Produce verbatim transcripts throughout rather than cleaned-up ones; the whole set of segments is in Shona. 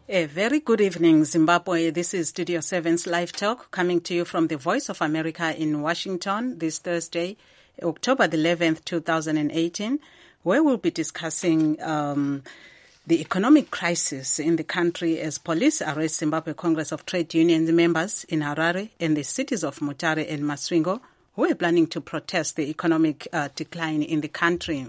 A very good evening, Zimbabwe. This is Studio seven's Live Talk, coming to you from the Voice of America in Washington this Thursday, October the eleventh, two thousand eighteen, where we'll be discussing um, the economic crisis in the country as police arrest Zimbabwe Congress of Trade Unions members in Harare and the cities of Mutare and Masvingo, who are planning to protest the economic uh, decline in the country.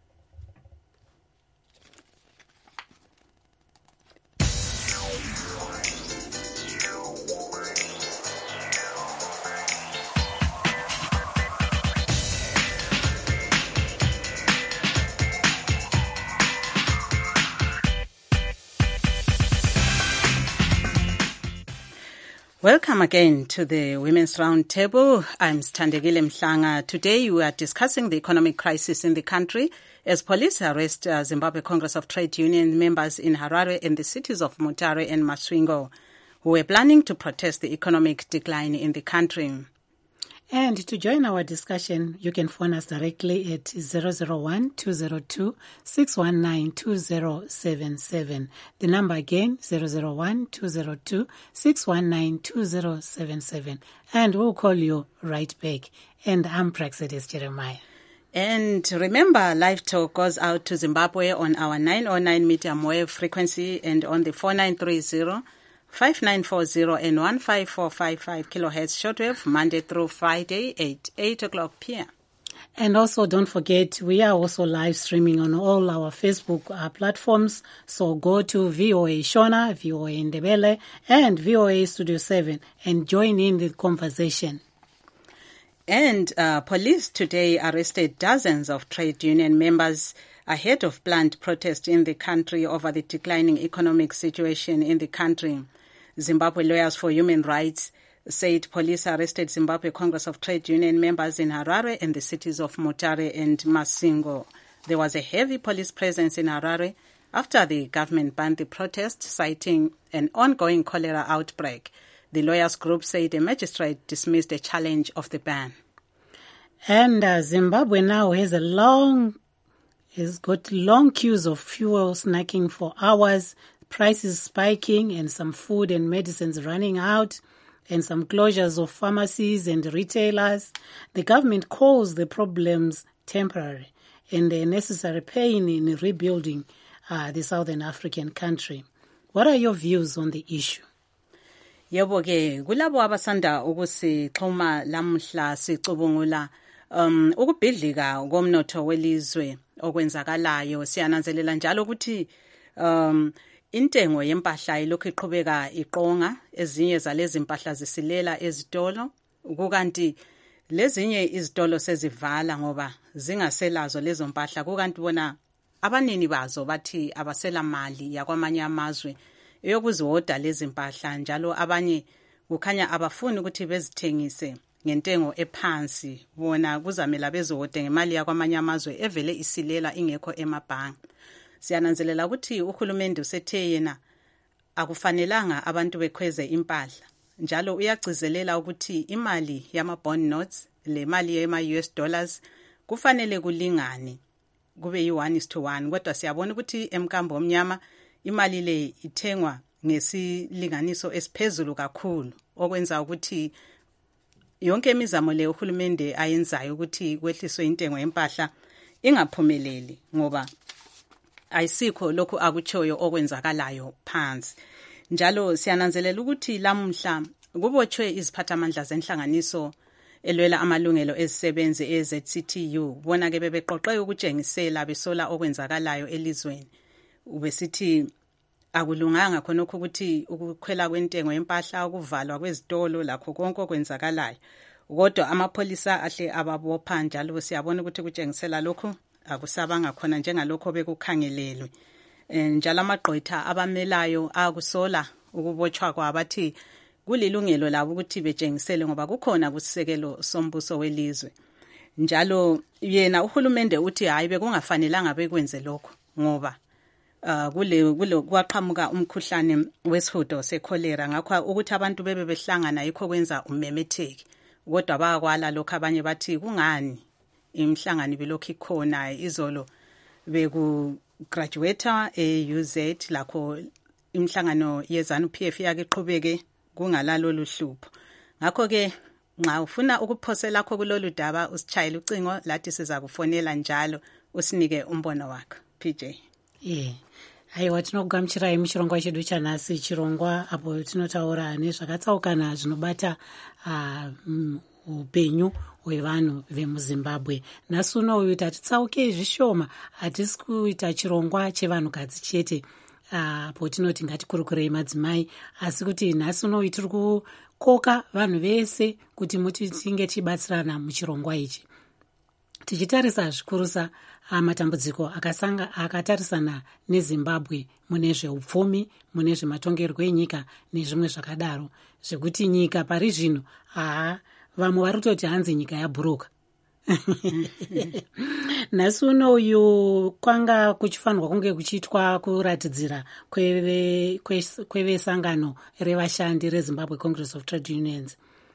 Welcome again to the Women's Roundtable. I'm Standegile Mhlanga. Today we are discussing the economic crisis in the country as police arrest uh, Zimbabwe Congress of Trade Union members in Harare and the cities of Mutare and Masvingo, who were planning to protest the economic decline in the country. And to join our discussion, you can phone us directly at zero zero one, two zero two, six one nine, two zero seven seven. The number again, zero zero one, two zero two, six one nine, two zero seven seven. And we'll call you right back. And I'm Praxedes Jeremiah. And remember, Live Talk goes out to Zimbabwe on our nine oh nine medium wave frequency and on the four nine three zero, five nine four zero and one five four five five kilohertz shortwave, Monday through Friday at eight o'clock p.m. And also don't forget, we are also live streaming on all our Facebook uh, platforms. So go to V O A Shona, V O A Ndebele, and V O A Studio seven and join in the conversation. And uh, police today arrested dozens of trade union members ahead of planned protest in the country over the declining economic situation in the country. Zimbabwe Lawyers for Human Rights said police arrested Zimbabwe Congress of Trade Union members in Harare and the cities of Mutare and Masvingo. There was a heavy police presence in Harare after the government banned the protest, citing an ongoing cholera outbreak. The lawyers group said a magistrate dismissed a challenge of the ban. And uh, Zimbabwe now has a long, has got long queues of fuel snacking for hours, prices spiking, and some food and medicines running out, and some closures of pharmacies and retailers. The government calls the problems temporary and a necessary pain in rebuilding uh, the Southern African country. What are your views on the issue? Yebo ke kulabo abasanda ukusixhuma lamhla sicubungula um ukubhidlika komnotho welizwe okwenzakalayo, siyananzelela njalo ukuthi um intengo yempahla ilokhu iqhubeka iqonga, ezinye zalezi impahla zisilela ezitolo, kukanti lezinye izitolo sezivala ngoba zingaselazo lezo mpahla, kukanti bona abanini bazo bathi abasela mali yakwamanye amazwe eyokuzihoda lezi mpahla, njalo abanye kukhanya abafuni ukuthi bezithengise ngentengo ephansi, bona kuzamela bezihode ngemali yakwamanye amazwe evele isilela ingekho emabhangi. Siyananzelela ukuthi uhulumende usethe yena akufanelanga abantu bekhweze impahla, njalo uyagcizelela ukuthi imali yama-bond notes, le mali yema-U S dollars, kufanele kulingane kube yi-one is to one, kodwa siyabona ukuthi emkambo omnyama imali le ithengwa ngesilinganiso esiphezulu kakhulu, okwenza ukuthi yonke imizamo le uhulumende ayenzayo ukuthi kwehliswe intengo yempahla ingaphumeleli, ngoba ayisikho lokhu akutshoyo okwenzakalayo phansi. Njalo siyananzelela ukuthi lamhla kubotshwe iziphathamandla zenhlanganiso elwela amalungelo ezisebenzi e-Z C T U, bona ke bebeqoqe ukutshengisela besola okwenzakalayo elizweni. Ubesithi akulunganga khonokho ukuthi ukukhwela kwentengo yempahla, ukuvalwa kwezitolo, lakho konke okwenzakalayo, kodwa amapholisa ahle ababopha, njalo siyabona ukuthi kutshengisela lokho akusabanga khona njengalokho bekukhangelelwe. Njalo amagqwetha abamelayo akusola ukubotshwa kwabathi kulilungelo labo ukuthi betshengisele ngoba kukhona kusisekelo sombuso welizwe. Njalo yena uhulumende uthi hayi bekungafanelanga bekwenze lokho ngoba uh, kule kule kwaqhamuka umkhuhlane wesihudo secholera, ngakho ukuthi abantu bebe behlangana yikho kwenza umemetheki, kodwa bayakwala lokho abanye bathi kungani imhlangano belokhu ikhona. Izolo beku graduator e-U Z lakho imhlangano yezanu P F yake iqhubeke kungalalo luhlupho. Ngakho ke nxa ufuna ukuphosela lakho kulolu daba usitshayele ucingo lathi siza kufonela njalo usinike umbono wakho. P J. Yeah. Aiwa, tinokugamuchirai muchirongwa chedu chanhasi, chirongwa apo tinotaura nezvakatsaukana zvinobata upenyu uh, hwevanhu vemuZimbabwe. Nhasi uno uyu tatitsauke zvishoma, hatisi kuita chirongwa chevanhukadzi chete apo uh, tinoti ngatikurukurei madzimai, asi kuti nhasi uno uyu tiri kukoka vanhu vese kuti muti tinge tichibatsirana muchirongwa ichi, tichitarisa zvikurusa matambudziko akasanga akatarisana neZimbabwe mune zveupfumi, mune zvematongerwo enyika nezvimwe zvakadaro, zvekuti nyika pari zvino haa vamwe vari kutoti hanzi nyika yaburuka. Nhasi uno uyu kwanga kuchifanirwa kunge kuchiitwa kuratidzira kweve kwevesangano revashandi reZimbabwe Congress of Trade Unions,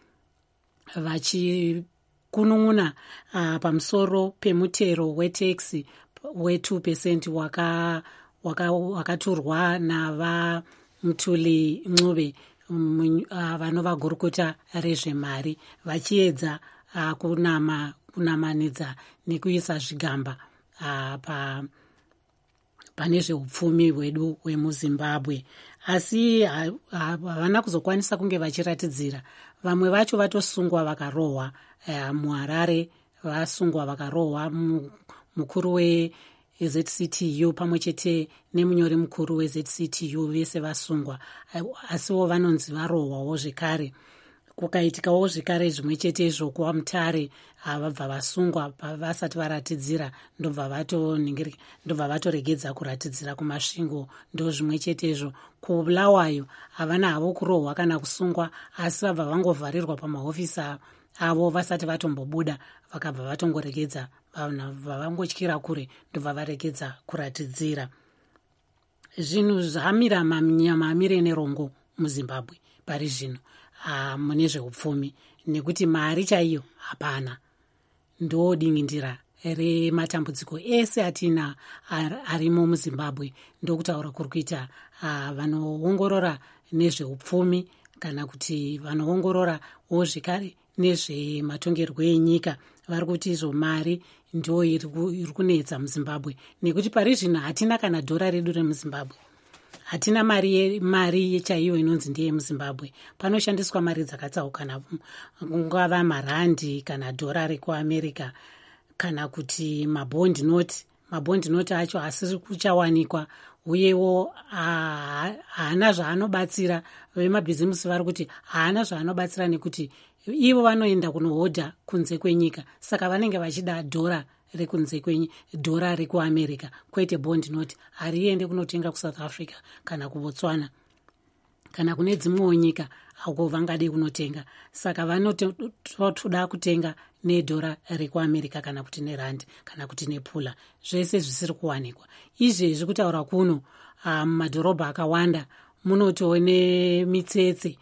vachi kunun'una uh, pamusoro pemutero wetaxi we two percent waka wakaturwa waka nava Mutuli Ncube um, uh, vanova gurukota rezvemari vachiedza uh, kunama kunamanidza nekuisa zvigamba uh, pa pane zveupfumi hwedu hwemuZimbabwe, asi havana uh, kuzokwanisa kunge vachiratidzira. Vamwe vacho vatosungwa vakarohwa uh, muHarare, vasungwa vakarohwa mukuru weZ C T U pamwe chete nemunyori mukuru weZ C T U vese vasungwa, asiwo vanonzi varohwawo zvekare. Kukaitikawo zvekare zvimwe chete izvo kuva Mutare vabva vasungwa vasati varatidzira, ndobva vatoningiri ndobva vatoregedza kuratidzira kumasvingo, ndo zvimwe chete izvo. Kubulawayo havana havo kurohwa kana kusungwa, asi vabva vangovharirwa pamahofisi avo vasati vatombobuda, vakabva vatongoregedza vavangotyira kure, ndobva varegedza kuratidzira. Zvinhu zvamira mamire nerongo muZimbabwe pari zvino uh, mune zveupfumi, nekuti mari chaiyo hapana. Ndo dingindira rematambudziko ese atina arimo muZimbabwe, ndokutaura kuri kuita uh, vanoongorora nezveupfumi kana kuti vanoongorora wo zvekare nezvematongerwo enyika vari kuti izvo mari ndo iri kunetsa muZimbabwe, nekuti pari zvino hatina kana dhora redu remuZimbabwe, hatina mari mari chaiyo inonzi ndeye muZimbabwe. Panoshandiswa mari dzakatsaukana, kungava marandi kana dhora rekuAmerica kana kuti mabond note. Mabond note acho asiri kuchawanikwa, uyewo haana zvaanobatsira. Vemabhizimusi vari kuti haana zvaanobatsira nekuti ivo vanoenda kunohodha kunze kwenyika, saka vanenge vachida dhora rekunze kwenyika, dhora rekuAmerica, kwete bond note. Hariende kunotenga kuSouth Africa kana kuBotswana kana kune dzimwewo nyika ako vangade kunotenga, saka vanotoda kutenga nedhora rekuAmerica kana kuti nerandi kana kuti nepula, zvese zvisiri kuwanikwa. Izvezvi kutaura kuno mumadhorobha um, akawanda munotone mitsetse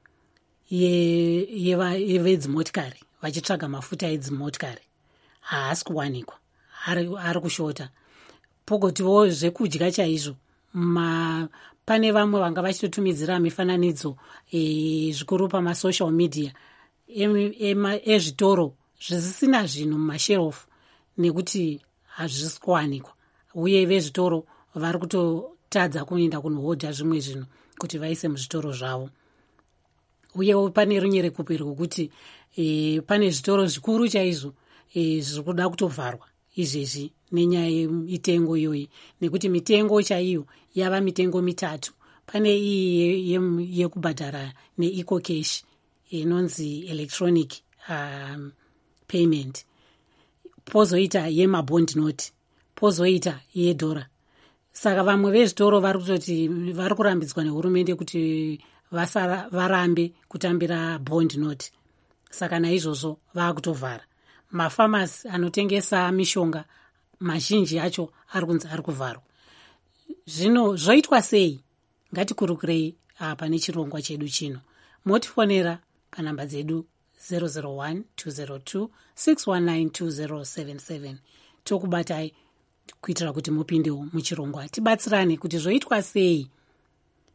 yevedzimotikari vachitsvaga mafuta edzimotikari, haasi kuwanikwa, ari kushota. Pogotiwo zvekudya chaizvo, pane vamwe vanga vachitotumidzira mifananidzo e, zvikuru pamasocial media ezvitoro zvisina zvinhu mumasherofu nekuti hazvisi kuwanikwa, uye vezvitoro vari kutotadza kuenda kunohodha zvimwe zvinhu kuti vaise muzvitoro zvavo. Uyewo pane runyerekupi rwekuti e, pane zvitoro zvikuru chaizvo e, zviri kuda kutovharwa izvezvi nenyaya yemitengo iyoyi, nekuti mitengo chaiyo yava mitengo mitatu. Pane iyi yekubhadhara neeco cash inonzi electronic um, payment, pozoita yemabond note, pozoita yedhora. Saka vamwe vezvitoro vari kutoti vari kurambidzwa nehurumende kuti vasara varambe kutambira bond note, saka naizvozvo vaakutovhara. Mafamasi anotengesa mishonga mazhinji acho ari kunzi ari kuvharwa. Zvino zvoitwa sei? Ngatikurukurei apa nechirongwa chedu chino. Motifonera panhamba dzedu zero zero one two zero two six one nine two zero seven seven. Tokubatai kuitira kuti mupindewo muchirongwa, tibatsirane kuti zvoitwa sei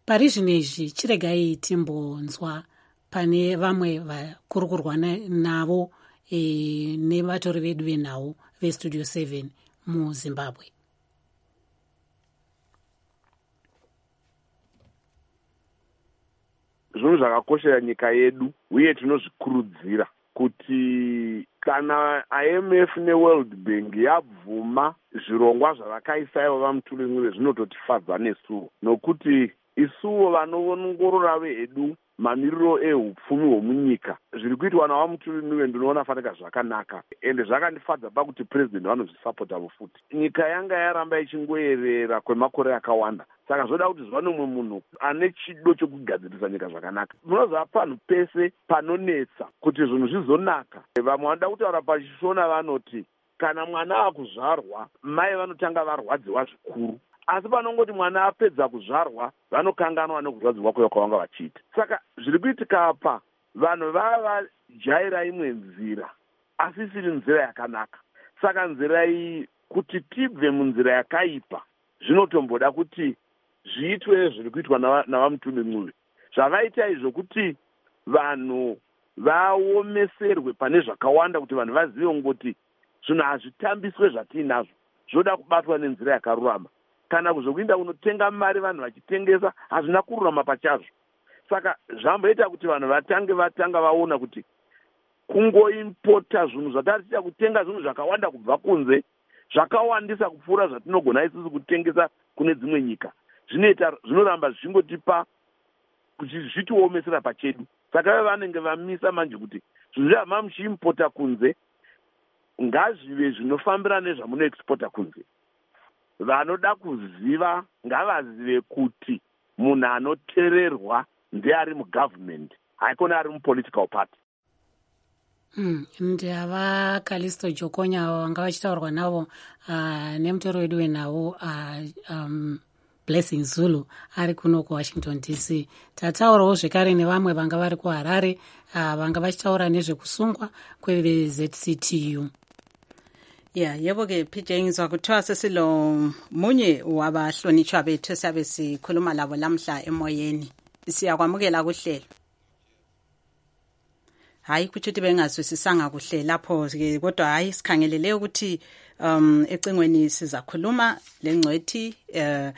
pari zvino izvi chiregai timbonzwa pane vamwe vakuru kurwana navo e, nevatori vedu venhau vestudio seven muzimbabwe. Zvinhu zvakakoshera nyika yedu uye tinozvikurudzira kuti kana I M F neWorld Bank yabvuma zvirongwa zvavakaisa ivo vamuturimire zvinototifadza nesuwo, nokuti isuwo vanoongorora vedu mamiriro ehupfumi hwomunyika zviri kuitwa navamuturimire ndinoona fanika zvakanaka, ende zvakandifadza pakuti president vanozvisapota futi. Nyika yanga yaramba ichingoerera kwemakore akawanda, saka zvoda kuti zvano mumwe munhu ane chido chokugadzirisa nyika zvakanaka. Munozva panhu pese panonetsa kuti zvinhu zvizonaka. Vamwe vanoda kutaura pachishona vanoti kana mwana akuzvarwa mai vanotanga varwadziwa zvikuru, asi panongoti mwana apedza kuzvarwa vanokanganwa nekurwadziwa kwayo kwavanga vachiita. Saka zviri kuitika apa vanhu vava jaira imwe nzira asi isiri nzira yakanaka. Saka nzira iyi kuti tibve munzira yakaipa zvinotomboda kuti zviitwe zviri kuitwa navamuturimire. Zvavaita izvo kuti vanhu vaomeserwe pane zvakawanda, kuti vanhu vazive ngoti zvinhu hazvitambiswe zvatiinazvo, zvoda kubatwa nenzira yakarurama. Kana kuzokuinda kunotenga mari vanhu vachitengesa hazvina kururama pachazvo. Saka zvamboita kuti vanhu vatange vatanga vaona kuti kungoimpota zvinhu zvataticha kutenga zvinhu zvakawanda kubva kunze zvakawandisa kupfuura zvatinogona isusu kutengesa kune dzimwe nyika, zvinoita zvinoramba zvichingotipa kuti zvitiomesera pachedu. Saka vanenge vamisa manje kuti zvinhu zvama muchiimpota kunze ngazvive zvinofambira nezvamunoexpota kunze. Vanoda kuziva ngavazive kuti munhu anotererwa ndeari mugovernment, haikona ari mupolitical party. Mm, ndava Kalisto Jokonya vanga vachitaurwa navo uh, nemutori wedu wenhau uh, um, Blessing Zulu ari kuno kuWashington D C. Tataurawo zvekare nevamwe vanga vari kuHarare uh, vanga vachitaura nezvekusungwa kwe-Z C T U. Yeah, yebo ke P J ngizwa kuthiwa sesilo munye wabahlonitshwa bethu siyabe sikhuluma labo lamhla emoyeni. Siyakwamukela kuhlelo. Hayi kuthi bengazwisisanga kuhle lapho ke, kodwa hayi sikhangelele ukuthi um ecingweni sizakhuluma lengcwethi eh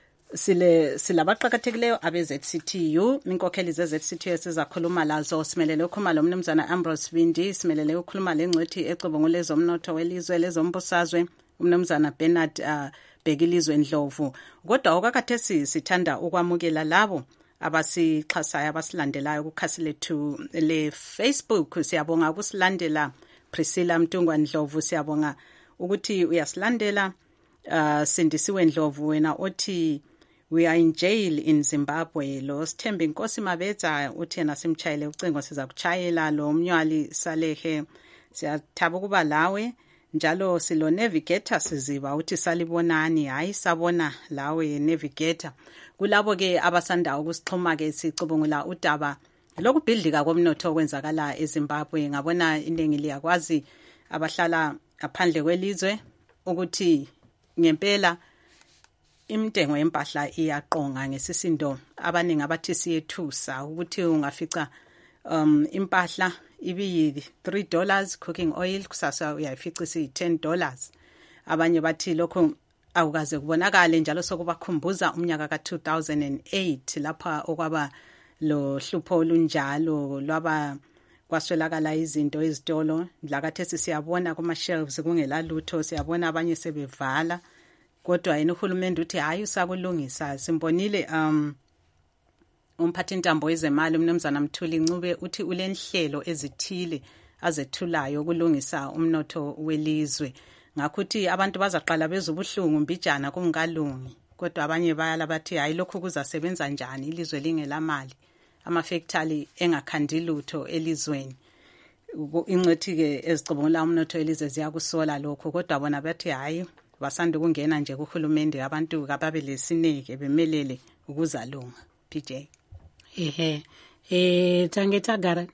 sile silabaqhakathekileyo abe Z C T U, inkokheli ze Z C T U sizakhuluma lazo. Simelele ukukhuluma lo mnumzana Ambrose Bindi, simelele ukukhuluma lengcwethi ecubungule lezomnotho welizwe lezombusazwe umnumzana Bernard uh, Bhekilizwe Ndlovu. Kodwa okakathesi sithanda ukwamukela labo abasixhasayo abasilandelayo kukhasi lethu le Facebook. Siyabonga ukusilandela Priscilla Mtungwa Ndlovu, siyabonga ukuthi uyasilandela. uh, Sindisiwe Ndlovu wena othi we are in jail in Zimbabwe. Lo Sithembe Nkosi Mabetsa uthi yena simchayele ucingo siza kuchayela. Lo Mnywali Salehe siyathaba kuba lawe njalo. Silo Navigator Siziba uthi salibonani. Hayi sabona lawe Navigator. Kulabo ke abasanda ukusixhuma ke sicubungula udaba lokubhidlika komnotho okwenzakala eZimbabwe. Ngabona iningi liyakwazi abahlala aphandle kwelizwe ukuthi ngempela imtengo yempahla iyaqonga ngesisindo. Abaningi abathi siyethusa ukuthi ungafica um impahla ibi three dollars cooking oil, kusasa uyayifica si ten dollars. Abanye bathi lokho awukaze kubonakale njalo sokubakhumbuza umnyaka ka two thousand eight lapha okwaba lo hlupho olunjalo lwaba kwaswelakala izinto ezitolo. Ndlakathesi siyabona kuma shelves kungela lutho, siyabona abanye sebevala, kodwa yena uhulumende uthi hayi usakulungisa. Simbonile um umphathi intambo yezemali umnumzana Mthuli Ncube uthi ulenhlelo ezithile azethulayo ukulungisa umnotho welizwe. Ngakuthi abantu bazaqala bezubuhlungu mbijana kungalungi, kodwa abanye bayala bathi hayi lokhu kuzasebenza njani ilizwe lingelamali, ama-factory engakhandi lutho elizweni. Ingcwethi ke ezicubungula umnotho elizwe ziyakusola lokho, kodwa bona bathi hayi basanda ukungena nje kuhulumende abantu kababe lesineke bemelele ukuzalunga. P J ehe eh tange tagara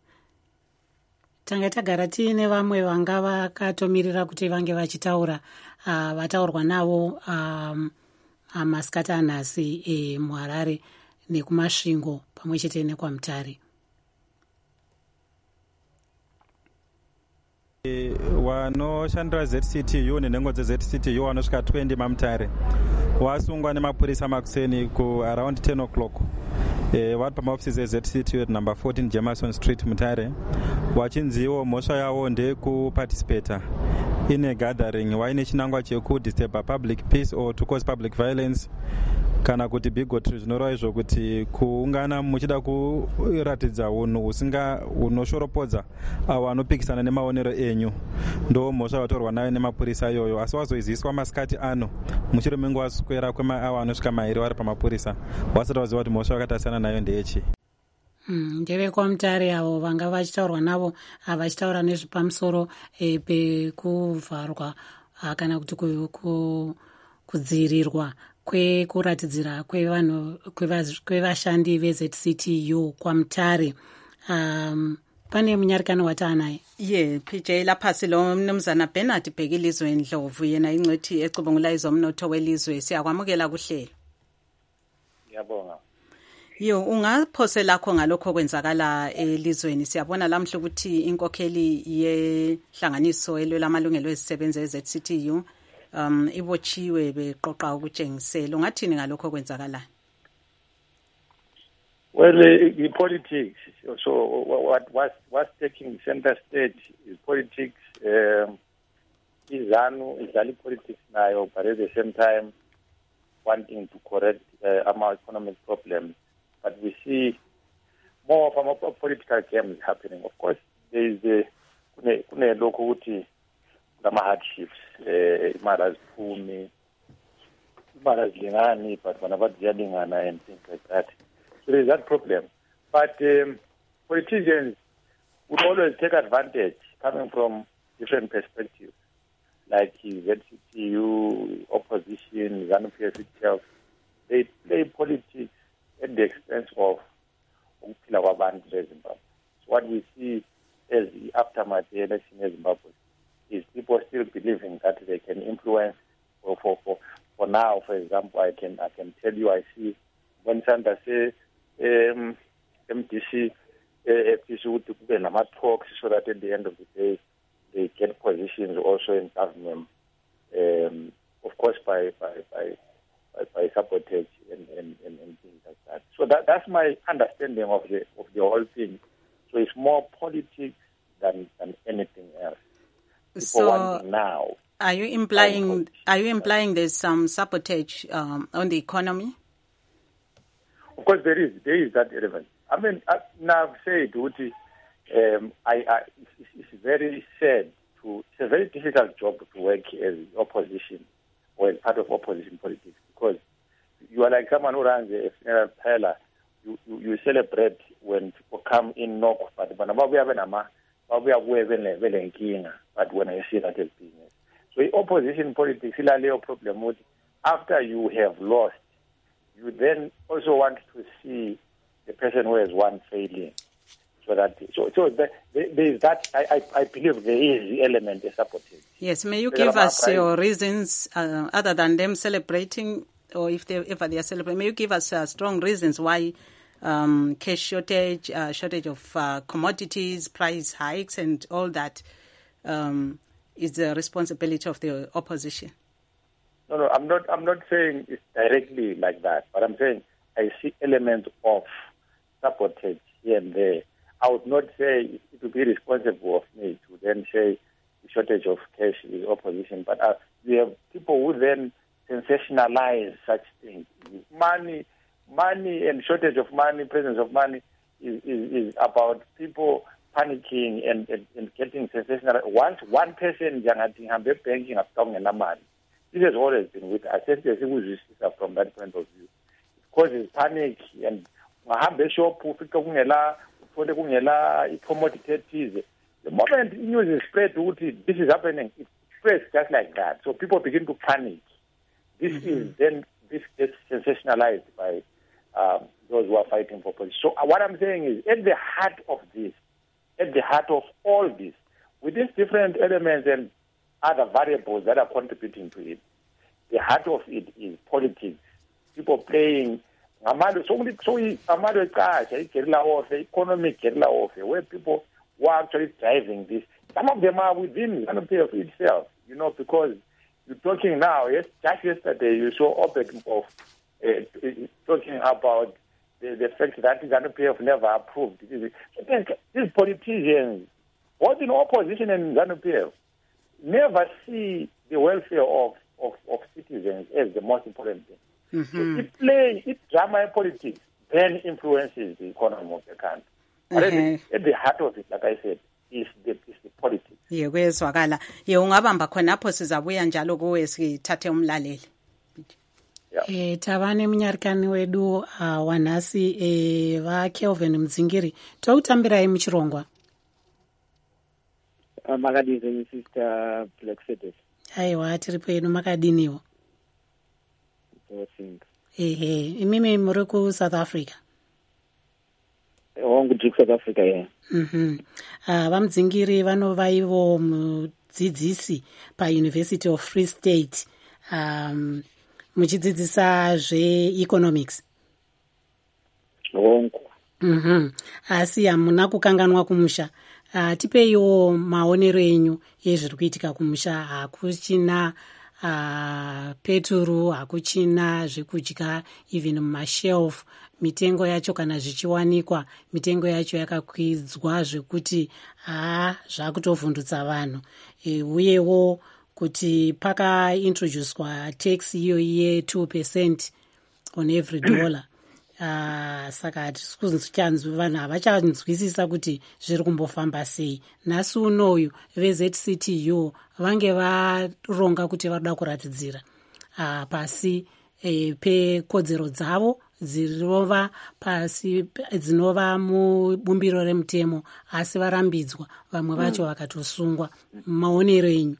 tange tagara tine vamwe vanga vakatomirira kuti vange vachitaura uh, vataurwa navo um, amasikati anhasi e muHarare. nekumasvingo pamwe chete nekwaMutare. Vanoshandira Z C T U nenhengo dze-Z C T U vanosvika twenty maMutare wasungwa nemapurisa makuseni ku around ten o'clock. E, vari pamaofisi e-Z C T U at number fourteen Jameson Street Mutare, vachinziwo mhosva yavo ndekuparticipata in a gathering vaine chinangwa chekudisturba public peace or to cause public violence kana kuti bigotry, zvinoreva izvo kuti kuungana muchida kuratidza unhu usinga hunoshoropodza avo vanopikisana nemaonero enyu. Ndo mhosva vatorwa nayo nemapurisa iyoyo, asi wazoiziswa masikati ano mushure menguva waswera kwemaava anosvika mairi vari pamapurisa wasati waziva kuti mhosva vakatasiyana nayo ndeyechi. Mm, ndevekwaMutare avo vanga vachitaurwa navo vachitaura nezvepamusoro e, pekuvharwa kana kuti ku, ku, kudzivirirwa kwekuratidzira kwevanhu kwevashandi ve-Z C T U kwaMutare. Um, pane munyarikano wataanaye ye P J lapha silo mnumzana Bernard Bhekilizwe Ndlovu, yena ingcwethi ecubungula izomnotho welizwe. Siyakwamukela kuhlelo. Ngiyabonga. Yo, ungaphose lakho ngalokho kwenzakala elizweni. Siyabona lamhla ukuthi inkokheli yehlanganiso elwela amalungelo ezisebenzi e-Z C T U um ibochiwe beqoqa ukutshengisela. Ungathini ngalokho kwenzakala? Well, uh, the politics. So what was what's taking center stage is politics. Um, Izanu is only politics now, but at the same time wanting to correct uh, our economic problems. But we see more of our political games happening. Of course, there is the kune local lama hardships, imara zipumi, imara zilingani, but whenever ziyalingana and things like that. So there is that problem. But um, politicians would always take advantage coming from different perspectives, like Z C T U, opposition, ZANU-P F itself. They play politics at the expense of ukuphila kwabantu beZimbabwe. So what we see as the aftermath of the election in Zimbabwe is people still believing that they can influence. For for for, for now, for example, I can I can tell you I see when Sandra say um, M D C would uh, nama talks so that at the end of the day they get positions also in government. Um, of course, by by by by, by sabotage and, and, and, and things like that. So that that's my understanding of the of the whole thing. So it's more politics than than anything else. People So now. Are you implying are you implying there's some sabotage um, on the economy? Of course, there is there is that element. I mean, I, now I've said, Uti, um, I, I it's, it's very sad to. It's a very difficult job to work as opposition or as part of opposition politics because you are like someone who runs a funeral parlor. You, you you celebrate when people come in knock, but when we have an ama, we are wearing but when I see that as business. So in opposition politics, is a problem with after you have lost, you then also want to see the person who has won failing. So that so so the, the, there is that I, I I believe there is the element of sabotage. Yes, may you give us your reasons uh, other than them celebrating, or if they ever they are celebrating, may you give us uh, strong reasons why um, cash shortage, uh, shortage of uh, commodities, price hikes, and all that um, is the responsibility of the opposition? No, no, I'm not. I'm not saying it's directly like that, but I'm saying I see elements of sabotage here and there. I would not say it would be responsible of me to then say the shortage of cash is opposition, but uh, we have people who then sensationalize such things. Money, money, and shortage of money, presence of money is is, is about people panicking and, and, and getting sensational. Once one person banking money. This has always been with us. From that point of view, it causes panic and shop commodities. The moment news is spread, this is happening. It spreads just like that. So people begin to panic. This mm-hmm. is then this gets sensationalized by um, those who are fighting for position. So what I'm saying is, at the heart of this, at the heart of all this, with these different elements and other variables that are contributing to it, the heart of it is politics. People playing Amado, so many, so Amado cars, guerrilla warfare, economic guerrilla warfare, where people who are actually driving this. Some of them are within ZANU-P F itself, you know, because you're talking now, yes, just yesterday you saw OPEC of uh, talking about the, the fact that ZANU-P F never approved. So these politicians, both in opposition and ZANU-P F, never see the welfare of, of, of citizens as the most important thing. Mm-hmm. So it plays, it drama in politics, then influences the economy of the country. But uh-huh. at the heart of it, like I said, is the, is the politics. Ye kwezwakala. Ye ungabamba khonapho sizabuya njalo kuwe sithathe umlaleli. Eh tabane munyarikani wedu uh, wanasi eh va Kelvin Mdzingiri toutambira muchirongwa. Uh, makadini sister Black City. Aiwa tiri peno makadiniwo. Ehe, imimi muri ku South Africa. Wangu ku South Africa yeah. Mhm. Ah vamdzingiri vanova ivo mudzidzisi pa University of Free State. Um muchidzidzisa zve economics. Wangu. Mhm. Asi hamuna kukanganwa kumusha. Uh, tipeiwo maonero enyu ezviri kuitika kumusha. Hakuchina uh, peturu, hakuchina zvekudya even mumashelf. Mitengo yacho kana zvichiwanikwa, mitengo yacho yakakwidzwa zvekuti ha zvakutovhundutsa vanhu. E, uyewo kuti pakaintroducedwa tax iyo ye two percent on every dollar. Uh, saka hatisikuchanzwi vanhu havachanzwisisa kuti zviri kumbofamba sei. Nhasi unoyu ve-Z C T U vange varonga kuti varoda kuratidzira uh, pasi eh, pekodzero dzavo dzinova pasi dzinova mubumbiro remutemo asi varambidzwa vamwe vacho vakatosungwa. Maonero enyu?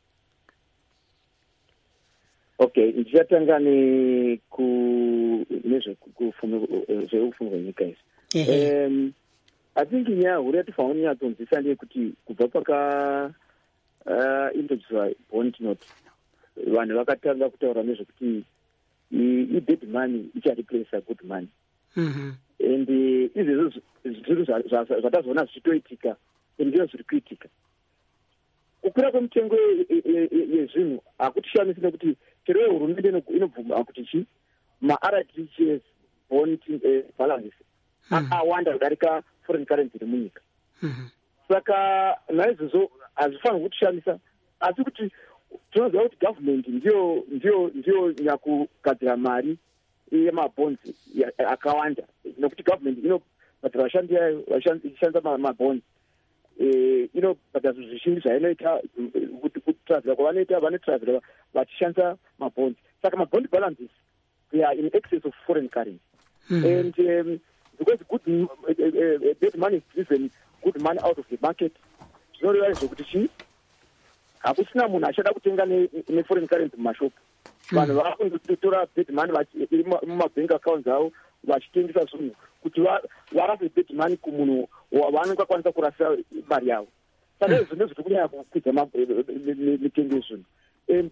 Okay, ndichatanga ni ku nezve kufumo zveupfumi hwenyika izvi. Um, I think nyaya huru yatifanira kunyatsonzwisisa ndeyekuti kubva paka uh, introduced bond note vanhu vakatanga kutaura nezvekuti i-dead money ichareplace good money. Mm-hmm. And izvezvo zvinhu zvatazoona zvichitoitika and ndizvo zviri kuitika. Kukwira kwemitengo yezvinhu hakutishamisi nekuti chero hurumende inobvuma kuti chi ma-R T G S bond balance akawanda kudarika foreign currency iri munyika. Saka naizvozvo hazvifaniri kutishamisa, asi kuti tinoziva kuti government ndiyo ndiyo ndiyo nyakugadzira mari yemabonds akawanda, nekuti government inobhadhira vashandi yayo vachishandisa mabonds. Eh, inobhadhira zvizhinji zvainoita kutravela kwavanoita vanotravela vachishandisa mabonds. Saka mabond balances they are in excess of foreign currency. Mm-hmm. And um, because good uh, uh, dead money is driven good money out of the market, zvinoreva zvekuti chi hakusina munhu achada kutenga neforeign currency mumashopu. Vanhu vakundotora dead money mumabank accounts avo vachitengesa zvinhu kuti varase dead money kumunhu vanenge vakwanisa kurasira mari yavo. Saka izvo ndizvo zviri kunyanya kukwidza mitengo yezvinhu. And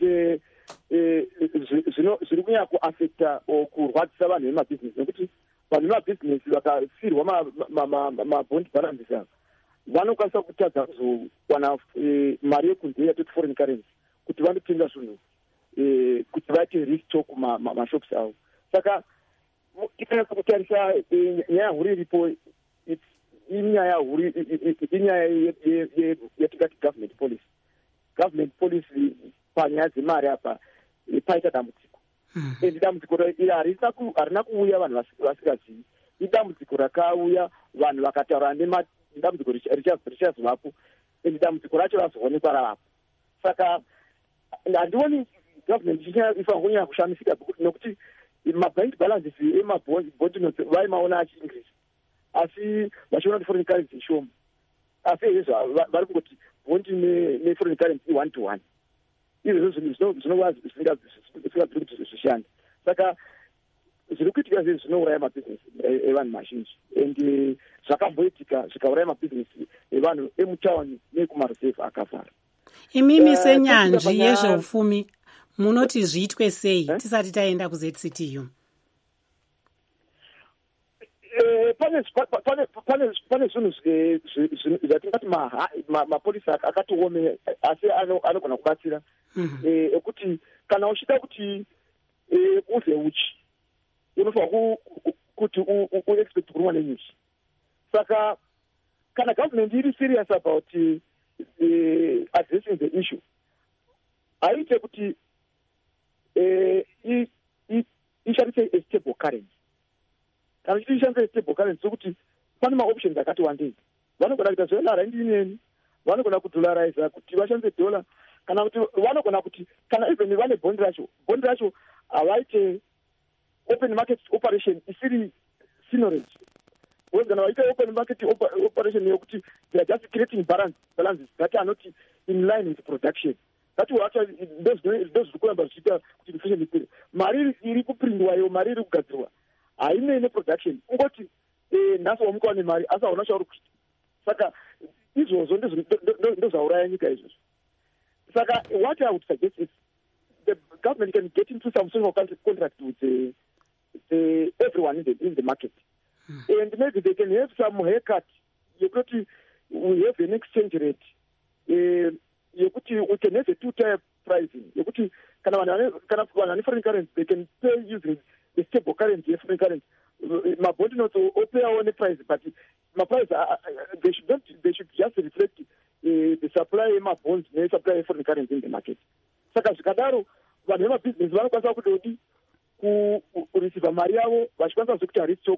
zviri kunyanya kuaffecta kurwadzisa vanhu vemabhizinesi, nekuti vanhu vemabhizinesi vakafirwa mabond balances avo vanokwanisa kutadza kuzowana mari yekunze yatoti foreign currency kuti vandotenga zvinhu kuti vaite restock mashops avo. Saka tikanasa kutarisa nyaya huru iripo inyaya huru inyaya yatingati government policy. Government policy panyaya dzemari apa paita dambudziko. And dambudziko iri harina kuuya vanhu vasingazivi. Idambudziko rakauya vanhu vakataura nedambudziko richazovapo, and dambudziko racho razoonekwa ravapo. Saka handioni government ifanira kunyanya kushamisika nokuti mabank balances emabond notes vaimaona achiingrisa, asi vachiona kuti foreign currency ishoma. Asi izvo vari kungoti bond neforeign currency i one to one. Izvo zvinhu zvinova zvisingabviri kuti zvishande. Saka zviri kuitika zvezvi zvinouraya mabhizinesi evanhu mazhinji, and zvakamboitika zvikauraya mabhizinesi evanhu emutauni nekumaruzevha akavhara. Imimi senyanzvi yezveupfumi munoti zviitwe sei tisati taenda ku-Z C T U? eh pane pane pane pane zvinhu zvatingati mapurisa akati ome asi anogona kubatsira eh ekuti kana uchida kuti eh uze uchi unofanira kuti u expect kurumwa nenyuchi. Saka kana government iri serious about uh, addressing the issue, aite kuti eh i i ishandise a stable currency. Kana kuti ishandise a stable currency sokuti pane ma options akati wandei. Vanogona kuita zvedolara indineni, vanogona kudolarize kuti vashandise dollar, kana kuti vanogona kuti kana even vane bond ratio, bond ratio avaite open market operation isiri synergy. When the open market operation, they are just creating balance, balances that are not in line with production. That will actually, those those requirements to inflation. Mariri iriku prindwayo, mariri kugadzirwa. Haina ine production. Ungoti eh naso omukwane mari asa onasha uri kuchita. Saka izvozo ndo zvauraya nyika izvozvo. Saka what I would suggest is the government can get into some sort of contract with the, the everyone in the in the market. Mm. And maybe they can have some haircut. You got to, we have an exchange rate. Uh, you got to, we can have a two-tier pricing. You got to, kind of, kind of, one foreign currency, they can pay using the stable currency, foreign currency. My body not to pay on the price, but my price, uh, they should not, they should just reflect uh, the supply of my bonds, the supply of foreign currency in the market. Saka Kadaro, whatever business, one person could do, who receive a Mariao, which one to carry stock.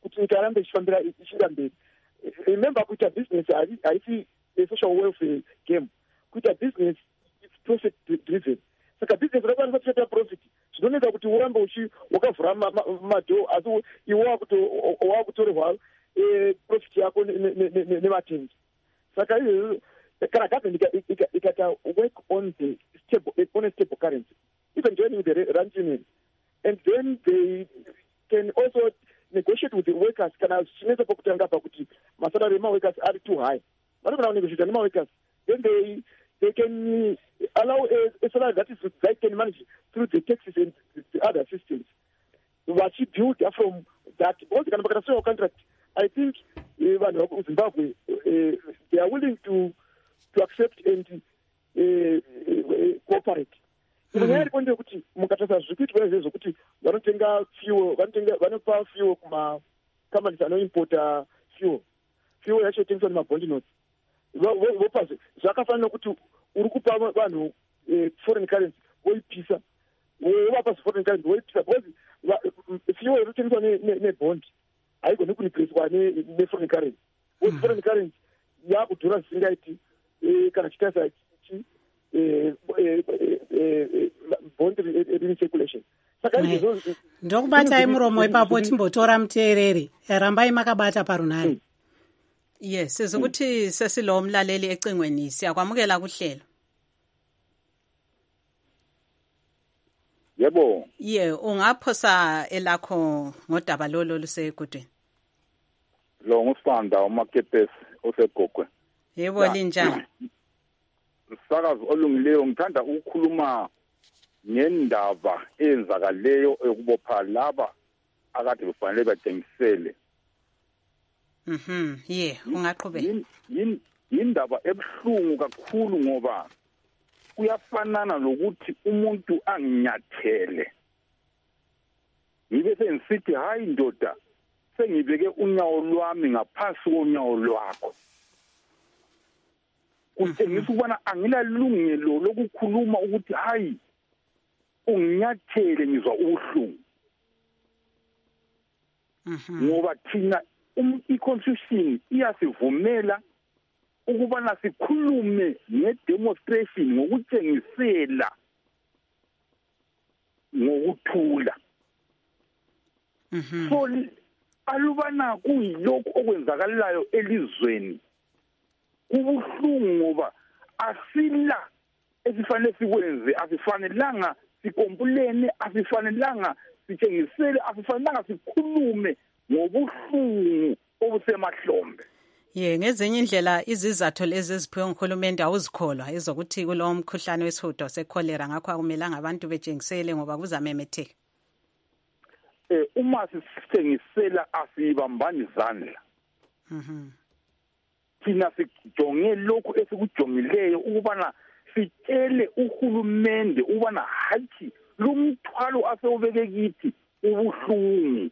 Remember, with a business, I see a social welfare game. With a business, it's profit driven. So, a business, rather than a profit, so don't need to work work from my door as you walk to walk to the wall, a profit never change. So, the Canada work on the stable, on a stable currency, even joining the rand union, and then they can also negotiate with the workers. Can I sineza pokutanga pakuti masalary ma workers are too high. But when negotiate with the workers, then they they can allow a, a salary that is they can manage through the taxes and the other systems. What she built from that, once you can make a contract, I think even uh, Zimbabwe uh, they are willing to to accept and uh, uh, cooperate. Kunyari kwende kuti mukatasa zvikiti zvezvo kuti vanotenga fuel vanotenga vanopa fuel kuma companies anoimport fuel fuel yacho tengeswa nemabond notes vopa zvakafanana kuti uri kupa vanhu foreign currency voipisa vovapa foreign currency voipisa because fuel inotengeswa nebond haigoni kuriplacewa neforeign currency because foreign currency yakudhura zvisingaiti kana chitarisa chi bond recirculation. Ndokubatai muromo ipapo timbotora muteereri rambai makabata parunhare. Yes, sizokuthi sesilo umlaleli ecingweni siyakwamukela kuhlelo. Yebo. Ye, ungaphosa elakho ngodaba lolo lusegudweni. Lo ngusanda umakepesi osegogwe. Yebo linjani? Sakazi olungileyo ngithanda ukukhuluma ngendaba enzakaleyo ekubopha laba akade kufanele bathengisele. Mhm, yeah, ungaqhubeka. Indaba ebuhlungu kakhulu ngoba kuyafanana lokuthi umuntu anginyathele. Ngibe sengisithi hayi ndoda sengibeke unyawo lwami ngaphansi konyawo lwakho. Kutshengisa ukubana angilalungelo lokukhuluma ukuthi hayi unginyathele ngizwa ubuhlungu. Ngoba thina i-constitution iyasivumela ukubana sikhulume nge-demonstration ngokutshengisela ngokuthula. So alubana kuyilokhu okwenzakalayo elizweni kubuhlungu ngoba asila esifanele sikwenze asifanelanga sikompulene asifanelanga sitshengisele asifanelanga sikhulume ngobuhlungu obusemahlombe. Ye ngezinye indlela izizathu lezi eziphiwe nguhulumende awuzikholwa ezokuthi kulo mkhuhlane wesihudo secholera ngakho akumelanga abantu betshengisele ngoba kuzamemetheka. eh uma sithengisela asibambani izandla mhm thina sijonge lokho esikujongileyo ukubana sitshele uhulumende ubana hathi lo mthwalo asewubeke kithi ubuhlungu.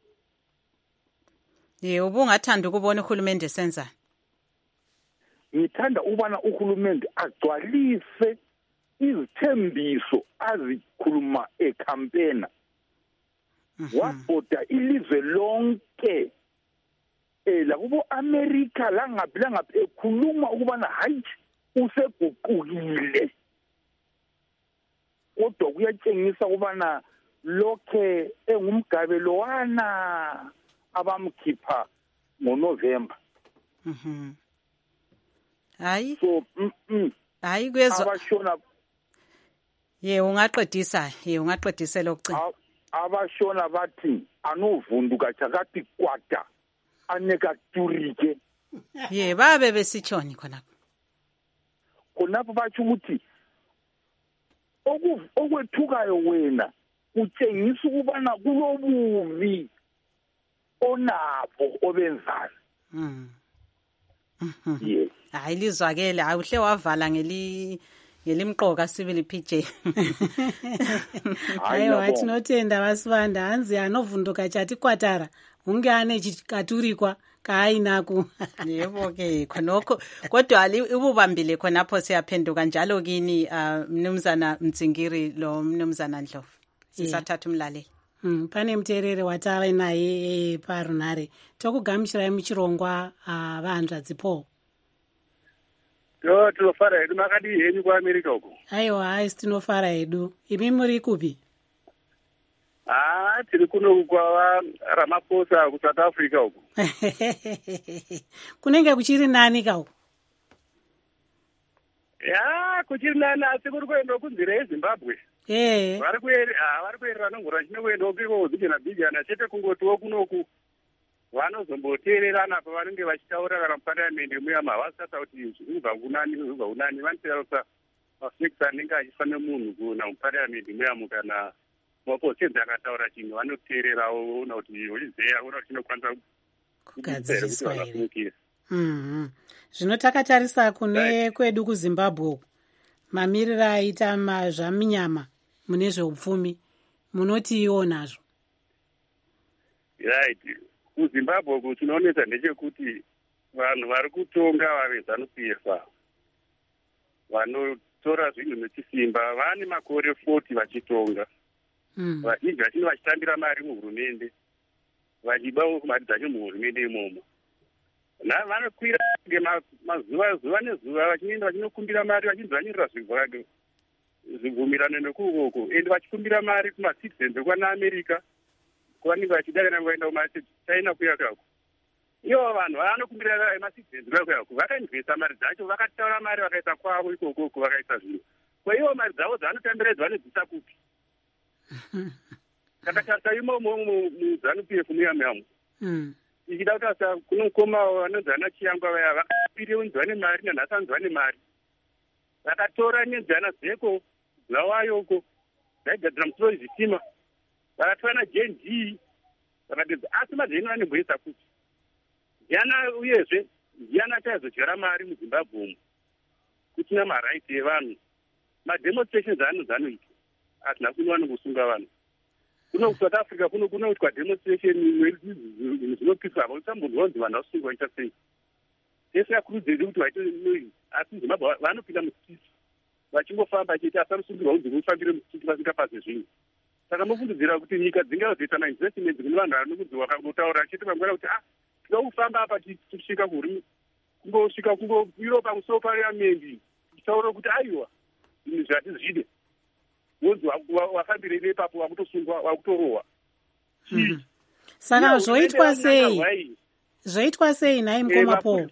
Ye ubungathanda ukubona uhulumende senza. Ngithanda ubana uhulumende agcwalise izithembiso azikhuluma ecampaign. Wabhoda ilizwe lonke eh la kubo America la ngaphi la ngaphi ekhuluma ukubana hayi useguqukile. Kodwa kuyatshengisa ukubana lokhe engumgabelo wana abamkhipha ngoNovember. Mhm. Hayi. So mm, mm, hayi kwezwa. Abashona ye ungaqedisa ye ungaqedisa lokugcina. Abashona bathi anovunduka chakati kwata aneka turike. Ye babe besitshoni khona. Khonapho bathi ukuthi okwethukayo wena utshengisa ukubana kulobuvi onabo obenzayo. Mhm. Yes. Hayi lizwakele awuhle wavala ngeli ngelimqoka sibili P J. Hayi wathi notenda basibanda hanzi anovunduka chati kwatara unge ane chikaturikwa kai naku. Yebo ke khonokho kodwa ali ububambile khonapho siyaphenduka njalo kini mnumzana Mtsingiri lo mnumzana Ndlovu. Sisathatha umlaleli. Mm, pane muterere watava naye parunare tokugamuchirai muchirongwa vanzva dzipo. Yo tinofara hedu makadi henyu kuAmerica uko. Aiwa haisi tinofara hedu. Imi muri kupi? Ah tiri kuno kwa Ramaphosa ku South Africa uko. Kunenge kuchiri nani kauko? Ya kuchiri nani asi kuri kuenda kunzira yeZimbabwe. Eh. Vari kueri ah vari kuerera nongora chino kuenda ukiko zvikena bijana chete kungotiwo kunoku vanozomboteererana pavanenge vachitaura kana muparliamendi muyama havasata kuti zvinobva kunani zvinobva kunani vanotaura mafacts anenge achifanira munhu kuna muparliamendi muyamo kana maposenzi akataura chinhu vanoteererawo ona kuti uchizeya ona kuti chinokwanisa kugadziriswa here. Mhm. Zvino takatarisa kune kwedu kuZimbabwe uku mamiriro aita mazvaminyama mune zveupfumi munotiiwo nazvo. Right. KuZimbabwe uku tinoonesa ndechekuti vanhu vari kutonga vavezanu P F vanotora zvinhu nechisimba vane makore forty vachitonga. Vazhinji vachini vachitambira mari muhurumende vachibawo mari dzacho muhurumende imomo. Vanokwira mazuva zuva nezuva vachinoenda vachinokumbira mari vachinzi vanyorera zvibvumirano nekuukoko ende vachikumbira mari kumacitizens ekwana kwavanenge vachida kana vaenda kumaChina kuya kako. Ivo vanhu vanokumbira macitizens kuya kako vakainvesta mari dzacho vakataura mari vakaisa kwavo ikokoko vakaisa zvinhu. Kwa ivo mari dzavo dzavanotambira dzavanodzisa kupi? Takatarisa imomo muZanu P F muyamuyamo. Ichida kutarisa kuno mukoma vanonzi ana Chiyangwa vaya vakapire unzi vane mari nanhasi vanzi vane mari. Vakatora nenzana zeko Bulawayo uko vaigadzira musoro wezvitima vakatora naJane D vakatedza asi mazeni vanemboisa kuti ndiana uyezve ndiana achazodyara mari muZimbabwe umu kutina maraiti evanhu mademonstrations anonzi anoita hazina kuno vanongosunga vanhu kuno kuSouth Africa kuno kunoitwa demonstration zvinopiswa usambonzwanzi vanhu vasungwa vaita sei tesikakurudziri kuti vaite asi Zimbabwe vanopinda musiti vachingofamba achiti asamusungirwa kunzi kufambire musiti vasingapase zvinhu. Saka mofundidzira kuti nyika dzingazoita mainvestments kune vanhu vanokudzi vakangotaura achiti vangwana kuti ah tinoda kufamba apa tichisvika kuri kungosvika kungoiro pamusoro parliamendi tichitaura kuti aiwa zvinhu zvati zvide wonzi wafambire ipapo wakutosungwa wakutorohwa. Saka zvoitwa sei? Zvoitwa sei nai mukoma Paul?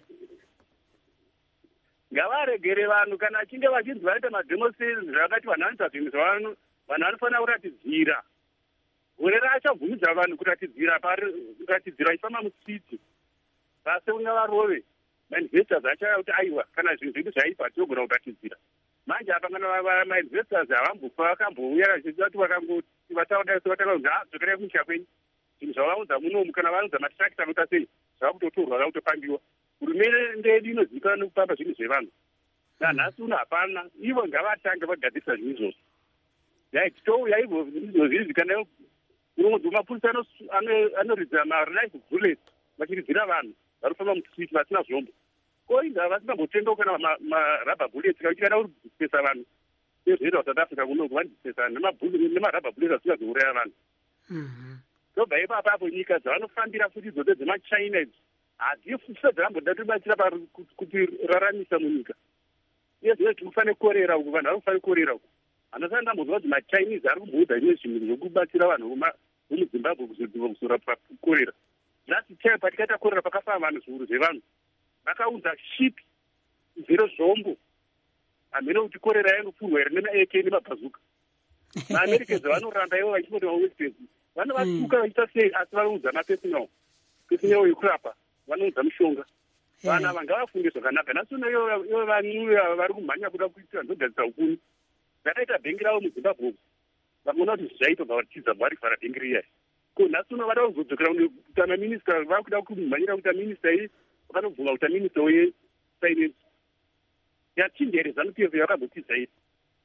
Ngavaregere vanhu kana achinge vachinzi vaita mademonstrations zvakati vanhu vanoita zvinhu zvavano vanhu vanofanira kuratidzira. Gore raachabvumidza vanhu kuratidzira pari kuratidzira vachifamba musiti vase ungavarove mainvestors achaya kuti aiwa kana zvinhu zvidu zvaipa tinogona kuratidzira. Manje apa kana mainvestors havambofa vakambouya vachiti vakangoti vataura vatanga kuti ah dzokerai kunyika kwenyu zvinhu zvavaunza munomu kana vaunza matractor anoita sei zvava kutotorwa zvava kutopangiwa. Hurumende yedu inozivikanwa nekupamba zvinhu zvevanhu. Nanhasi uno hapana, ivo ngavatange vagadzirisa zvinhu izvozvo. Yaitouya izvo zvinozvizivikanwa unonzi mapurisa anoridza marife bullets vachiridzira vanhu varikufamba musiti vasina zvombo. Ko inga vasingambotendawo kana marubber bullets vachikada kurisipesa vanhu sezvinoita kuSouth Africa kunonzi vanisipesa nemarubber bullets asingazouraya vanhu. Ndobva ipapo apo nyika dzavanofambira futi idzodzo dzemachina idzi hadzifusisa dzakamboda tibatsira kuti raramisa munyika. Iye zvino tinofanira kukorera uku, vanhu varikufanira kukorera uku. Anosana ndambozwa kuti machinese ari kumboudza imwe zvinhu zvokubatsira vanhu vomuzimbabwe kuzorapwa kukorera. Last time patikaita korera pakafa vanhu zviuru zvevanhu vakaudza ship zero zvombo hamene kuti korera yanopfurwa here nemaak nemabhazuka. Maamericans vanoramba ivo vachingoti mawesters vanovatuka vachiita sei, asi vanoudza mapesinal pesinal yekurapa, vanoudza mushonga. Vana ava ngavafunge zvakanaka. Nhasi uno ivo vanhu vari kumhanya kuda kuitira ndogadzisa ukuni vakaita bhengi ravo muzimbabwe vakaona kuti zvaita vatiza vari kuvhara bhengi riyai. Ko nhasi uno vada kuzodzokera kutana minista vakuda kumhanyira kuita minista iyi vakanobvunga kuita minista wefinance yachindere zanup f yakazotiza iyi.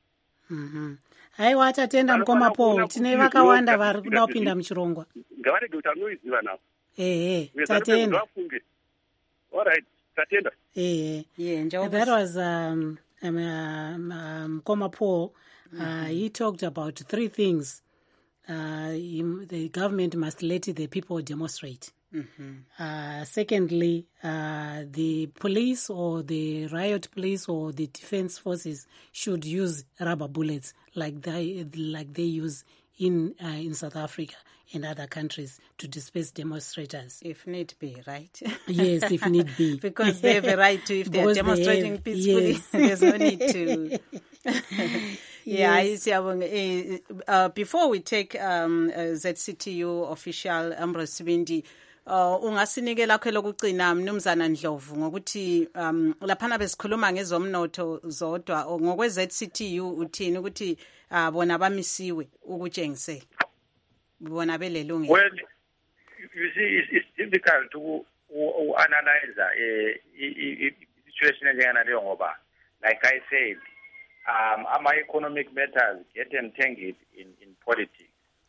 Haiwa tatenda mukoma Paul, tine vakawanda vari kuda kupinda muchirongwa. Ngavarege kuti anoiziva navo. Ehe, tatenda. All right, tatenda. Eh, yeah, that was um, um, um, um, Mukoma Paul. Uh, mm-hmm. He talked about three things. Uh, he, the government must let the people demonstrate. Mm-hmm. Uh, secondly, uh, the police or the riot police or the defense forces should use rubber bullets like they like they use in uh, in South Africa and other countries to disperse demonstrators. If need be, right? Yes, if need be. Because they have a right to, if they are demonstrating have, peacefully, yes. There's no need to. Yeah, yes. uh, before we take um, uh, Z C T U official Ambrose Sibindi, uh, ungasinikela kho lokucina mnumzana Ndlovu ngokuthi um laphana besikhuluma ngezomnotho zodwa ngokwe Z C T U uthini ukuthi uh, bona bamisiwe ukutshengisela bona belelungu. Well, you see, it's, it's difficult to, to analyze a uh, situation enjengaleyo ngoba, like I said, um, our economic matters get entangled in, in politics.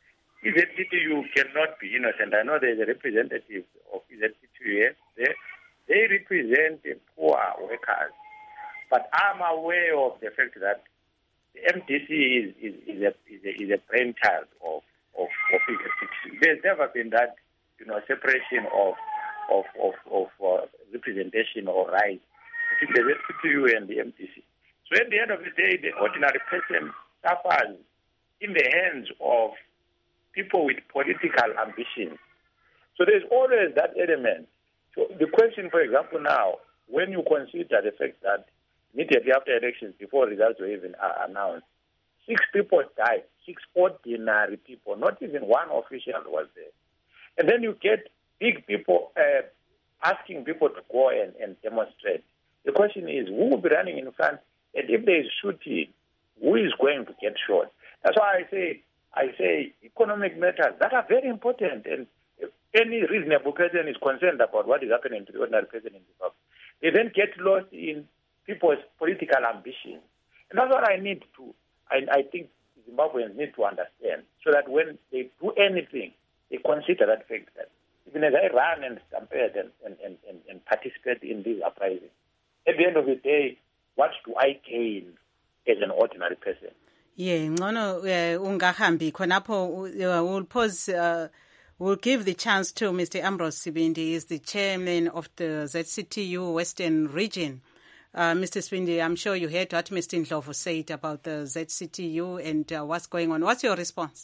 Z C T U cannot be innocent. I know there's a representative of Z C T U here. They, they represent the poor workers. But I'm aware of the fact that the M D C is, is, is, a, is, a, is a brainchild of, of, of Z C T U. There's never been that, you know, separation of, of, of, of uh, representation or rights between the Z C T U and the M D C. So at the end of the day, the ordinary person suffers in the hands of people with political ambitions. So there's always that element. So the question, for example, now, when you consider the fact that immediately after elections, before results were even uh, announced, six people died, six ordinary people, not even one official was there. And then you get big people uh, asking people to go and, and demonstrate. The question is, who will be running in front? And if there is shooting, who is going to get shot? That's why I say, I say economic matters that are very important, and if any reasonable person is concerned about what is happening to the ordinary person in Zimbabwe, they then get lost in people's political ambition. And that's what I need to, I, I think Zimbabweans need to understand, so that when they do anything, they consider that fact that even as I run and stampede and, and, and, and, and participate in these uprisings, at the end of the day, what do I gain as an ordinary person? Yeah, ngcono ungahambi khonapho we'll pause uh, we'll give the chance to Mister Ambrose Sibindi. He is the chairman of the Z C T U Western Region. Uh, Mister Sibindi, I'm sure you heard what Mister Ndlovu said about the Z C T U and uh, what's going on. What's your response?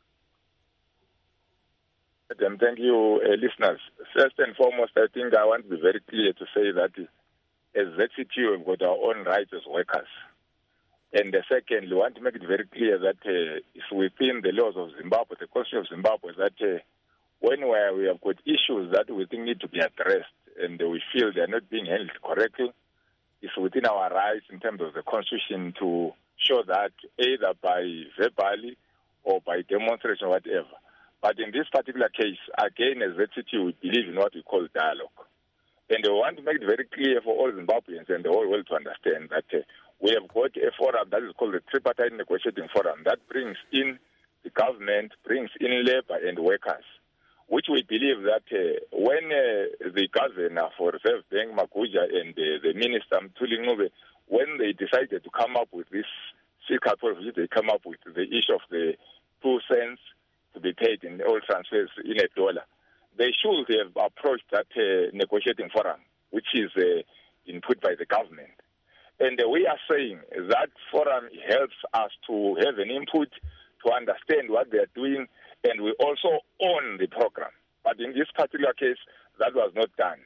Thank you, uh, listeners. First and foremost, I think I want to be very clear to say that as Z C T U, we've got our own rights as workers. And uh, secondly, we want to make it very clear that uh, it's within the laws of Zimbabwe, the Constitution of Zimbabwe, that uh, when we have got issues that we think need to be addressed and we feel they are not being handled correctly, it's within our rights in terms of the Constitution to show that either by verbally or by demonstration or whatever. But in this particular case, again, as Z C T, we believe in what we call dialogue. And we want to make it very clear for all Zimbabweans and the whole world to understand that uh, we have got a forum that is called the Tripartite Negotiating Forum that brings in the government, brings in labor and workers, which we believe that uh, when uh, the governor for Reserve Bank, Maguja, and uh, the minister, Mthuli Ncube, when they decided to come up with this fiscal policy, they come up with the issue of the two cents to be paid in all transfers in a dollar. They should have approached that uh, negotiating forum, which is uh, input by the government. And uh, we are saying that forum helps us to have an input, to understand what they are doing, and we also own the program. But in this particular case, that was not done.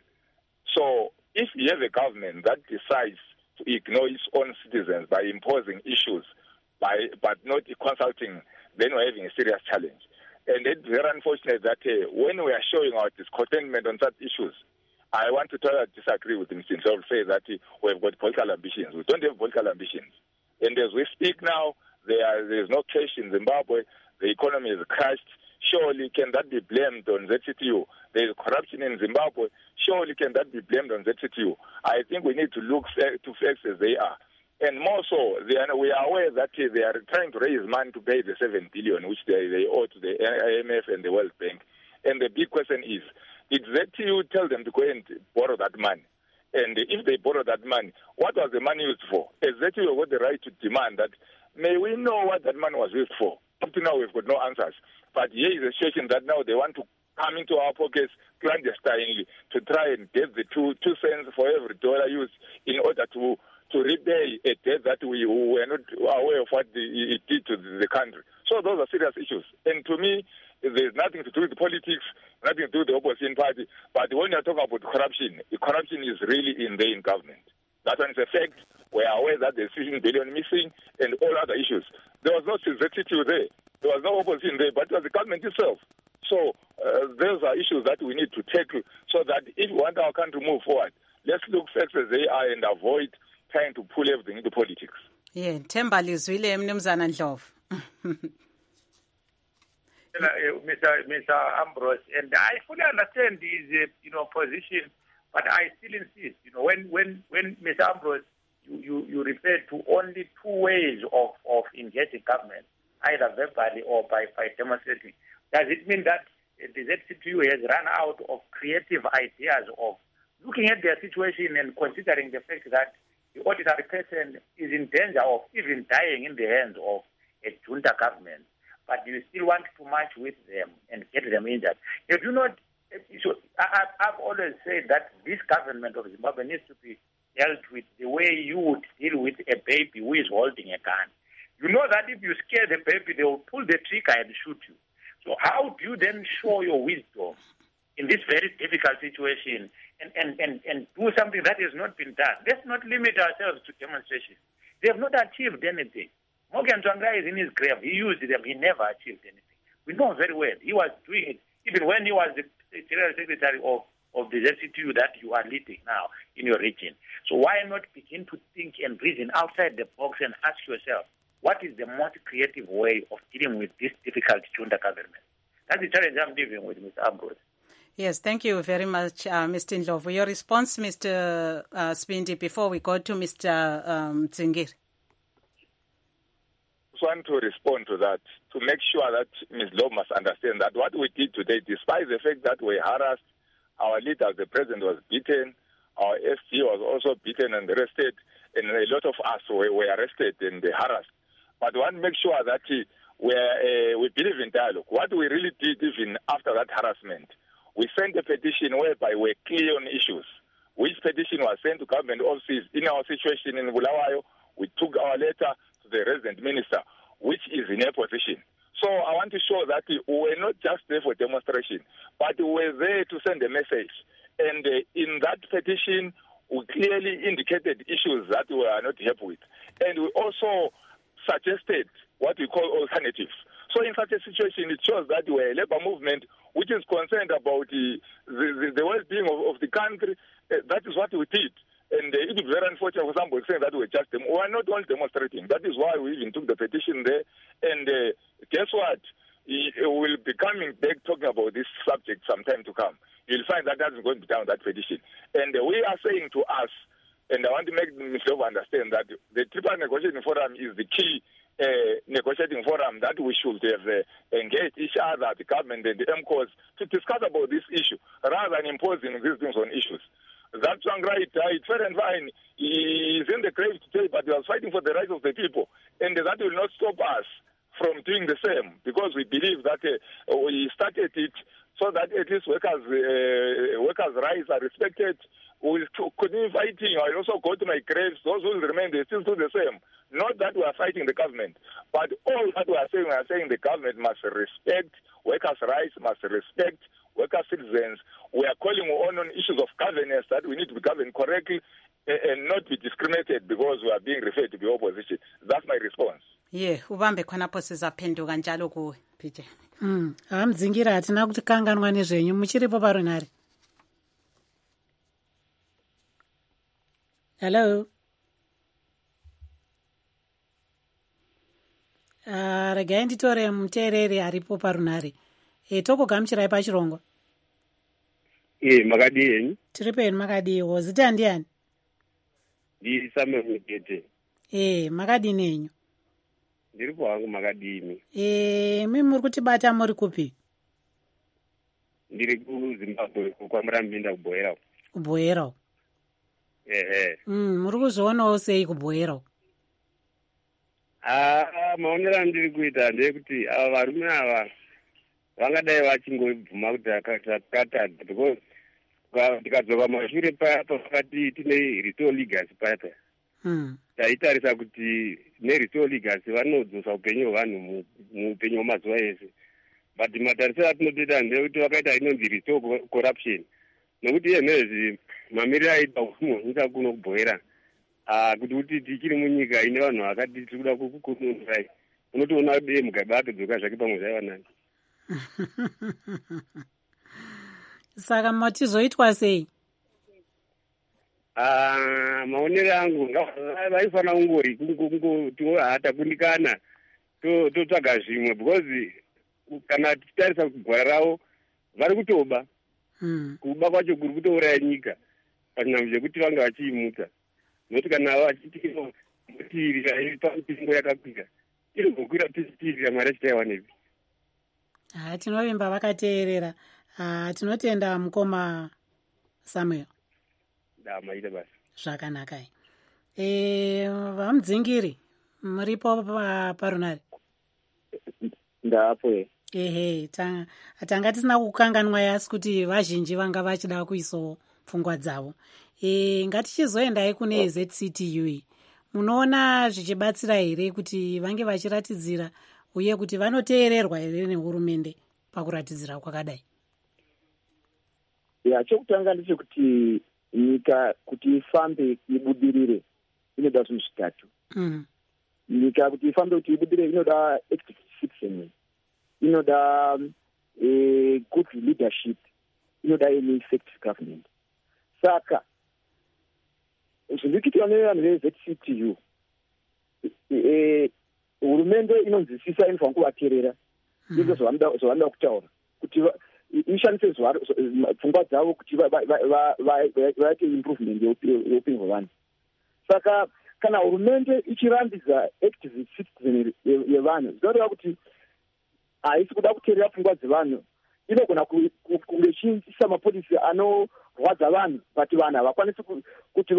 So if you have a government that decides to ignore its own citizens by imposing issues, by but not consulting, then we're having a serious challenge. And it's very unfortunate that uh, when we are showing our discontentment on such issues, I want to totally disagree with Mister Nsol, say that uh, we have got political ambitions. We don't have political ambitions. And as we speak now, there are, there is no cash in Zimbabwe. The economy is crashed. Surely can that be blamed on Z C T U? There is corruption in Zimbabwe. Surely can that be blamed on Z C T U? I think we need to look to facts as they are. And more so, they are, we are aware that they are trying to raise money to pay the seven billion dollars which they, they owe to the I M F and the World Bank. And the big question is, did Z C T U tell them to go and borrow that money? And if they borrow that money, what was the money used for? Has Z C T U got the right to demand that, may we know what that money was used for? Up to now, we've got no answers. But here is a situation that now they want to come into our pockets clandestinely to try and get the two, two cents for every dollar used in order to to repay a debt that we were not aware of what the, it did to the country. So those are serious issues. And to me, there's nothing to do with politics, nothing to do with the opposition party. But when you're talking about corruption, the corruption is really in there in government. That one is a fact. We are aware that there's fifteen billion missing and all other issues. There was no Z C T U there. There was no opposition there, but it was the government itself. So uh, those are issues that we need to tackle so that if we want our country to move forward, let's look facts as they are and avoid trying to pull everything into politics. Yeah, Themba lizwile mnumzana Ndlovu. Mister Mister Ambrose, and I fully understand his uh, you know position, but I still insist. You know, when when when Mister Ambrose, you, you, you refer to only two ways of, of engaging government, either verbally or by, by demonstrating. Does it mean that the Z C T U has run out of creative ideas of looking at their situation and considering the fact that the ordinary person is in danger of even dying in the hands of a junta government, but you still want to march with them and get them injured? You do not. So I, I've always said that this government of Zimbabwe needs to be dealt with the way you would deal with a baby who is holding a gun. You know that if you scare the baby, they will pull the trigger and shoot you. So how do you then show your wisdom in this very difficult situation and, and, and, and do something that has not been done? Let's not limit ourselves to demonstrations. They have not achieved anything. Morgan Tsvangirai is in his grave. He used them. He never achieved anything. We know very well. He was doing it even when he was the General Secretary of, of the Z C T U that you are leading now in your region. So why not begin to think and reason outside the box and ask yourself, what is the most creative way of dealing with this difficult junta government? That's the challenge I'm living with, Mister Ambrose. Yes, thank you very much, uh, Mister Ndlovu. Your response, Mister Uh, Spindi, before we go to Mister Um, Dzingiri. I just want to respond to that, to make sure that Miz Ndlovu must understand that what we did today, despite the fact that we harassed our leader, the president was beaten, our S G was also beaten and arrested, and a lot of us were, were arrested and harassed. But we want to make sure that we, uh, we believe in dialogue. What we really did even after that harassment, we sent a petition whereby we're clear on issues. Which petition was sent to government offices in our situation in Bulawayo. We took our letter to the resident minister, which is in a position. So I want to show that we were not just there for demonstration, but we were there to send a message. And uh, in that petition, we clearly indicated issues that we are not happy with. And we also suggested what we call alternatives. So in such a situation, it shows that we're a labor movement which is concerned about the, the, the well-being of, of the country. Uh, that is what we did. And uh, it is very unfortunate for somebody saying that we're just dem- we are not only demonstrating. That is why we even took the petition there. And uh, guess what? will be coming back talking about this subject sometime to come. You'll find that that's going to be down that petition. And we are saying to us, and I want to make Mister Love understand that the Tripartite Negotiating Forum is the key uh, negotiating forum that we should have uh, engaged each other, the government and the M C O S, to discuss about this issue, rather than imposing these things on issues. That's right, it's fair and fine. He is in the grave today, but we are fighting for the rights of the people. And that will not stop us from doing the same, because we believe that uh, we started it so that at least workers' uh, workers' rights are respected. We will continue fighting. I also go to my graves. Those who will remain, they still do the same. Not that we are fighting the government, but all that we are saying, we are saying the government must respect workers' rights, must respect worker citizens. We are calling on on issues of governance, that we need to be governed correctly and not be discriminated because we are being referred to the opposition. That's my response. Yeah, ubambe khonapho sizaphenduka njalo kuwe P J. Mm, amdzingira hatina kuti kanganwa nezvenyu muchiripo paronari. Hello. Uh, regai nditore muteereri aripo parunare. E tokugamuchirai pachirongo. Eh, makadi henyu. Tiri penu makadiwo. Zita ndiani? Ndiri Samuel Mutete. Eh, makadini henyu? Ndiripo hangu makadini. Eh, mimi muri kutibata muri kupi? Ndiri kuZimbabwe kwaMurambinda kuBhoera. KuBhoera. Eh eh. Mm, muri kuzvionawo sei kuBhoera? Ah, maonero andiri kuita ndeyekuti ava varume ava vangadai vachingobvuma kuti akatadza, because tikadzoka mashure paya pakati tine restore legacy paya paya. Mm. Taitarisa kuti nerestore legacy vanodzosa upenyu hwevanhu muupenyu hwemazuva ese. But matarisiro atinotoita ndeyekuti vakaita inonzi restore corruption. Nokuti iye nezvi mamiriro aita munyika kuno kuBhoera. Ah, kuti kuti tichiri munyika ine vanhu vakati tiri kuda kukununurai, unotoona be mugabe atodzoka zvake pamwe zvaiva nani. Saka matizoitwa sei? Ah, maonero angu vaifana kungori kungoti hatakundikana totsvaga zvimwe, because kana tichitarisa kugwara ravo vari kutoba. Kuba kwacho kuri kutouraya nyika pachinhambo chekuti vange vachiimutsa. Nokuti kana vachitirira pamitengo yakakwira, inogokwira tichitirira mari achitaiwa nepi. Ah, tinovimba vakateerera. Ah, tinotenda mukoma Samuel. Da maita basi. Zvakanaka. Eh, vamudzingiri muripo parunari? Ndapo. Ehe, tanga tanga tisina kukanganwa yasi kuti vazhinji vanga vachida kuisawo pfungwa dzavo. Eh, ngatichizoendai kune Z C T U. Munoona zvichibatsira here kuti vange vachiratidzira uye kuti vanoteererwa here nehurumende pakuratidzira kwakadai? Ya, chokutanga ndechekuti nyika kuti ifambe ibudirire inoda zvinhu zvitatu. Mm. Nyika kuti ifambe kuti ibudirire inoda active citizenry, inoda uh, good leadership, inoda an effective government. Saka zvinoitika nevanhu veZ C T U, hurumende inonzwisisa inofanira kuvateerera ndizvo zvavanoda kutaura kuti ishandise pfungwa dzavo kuti vaite improvement yeupenyu hwevanhu. Saka kana hurumende ichirambidza active citizen yevanhu, zvinoreva kuti haisi kuda kuteerera pfungwa dzevanhu, inogona kunge ichiisa mapolisi anorwadza vanhu, but vanhu havakwanisi kuti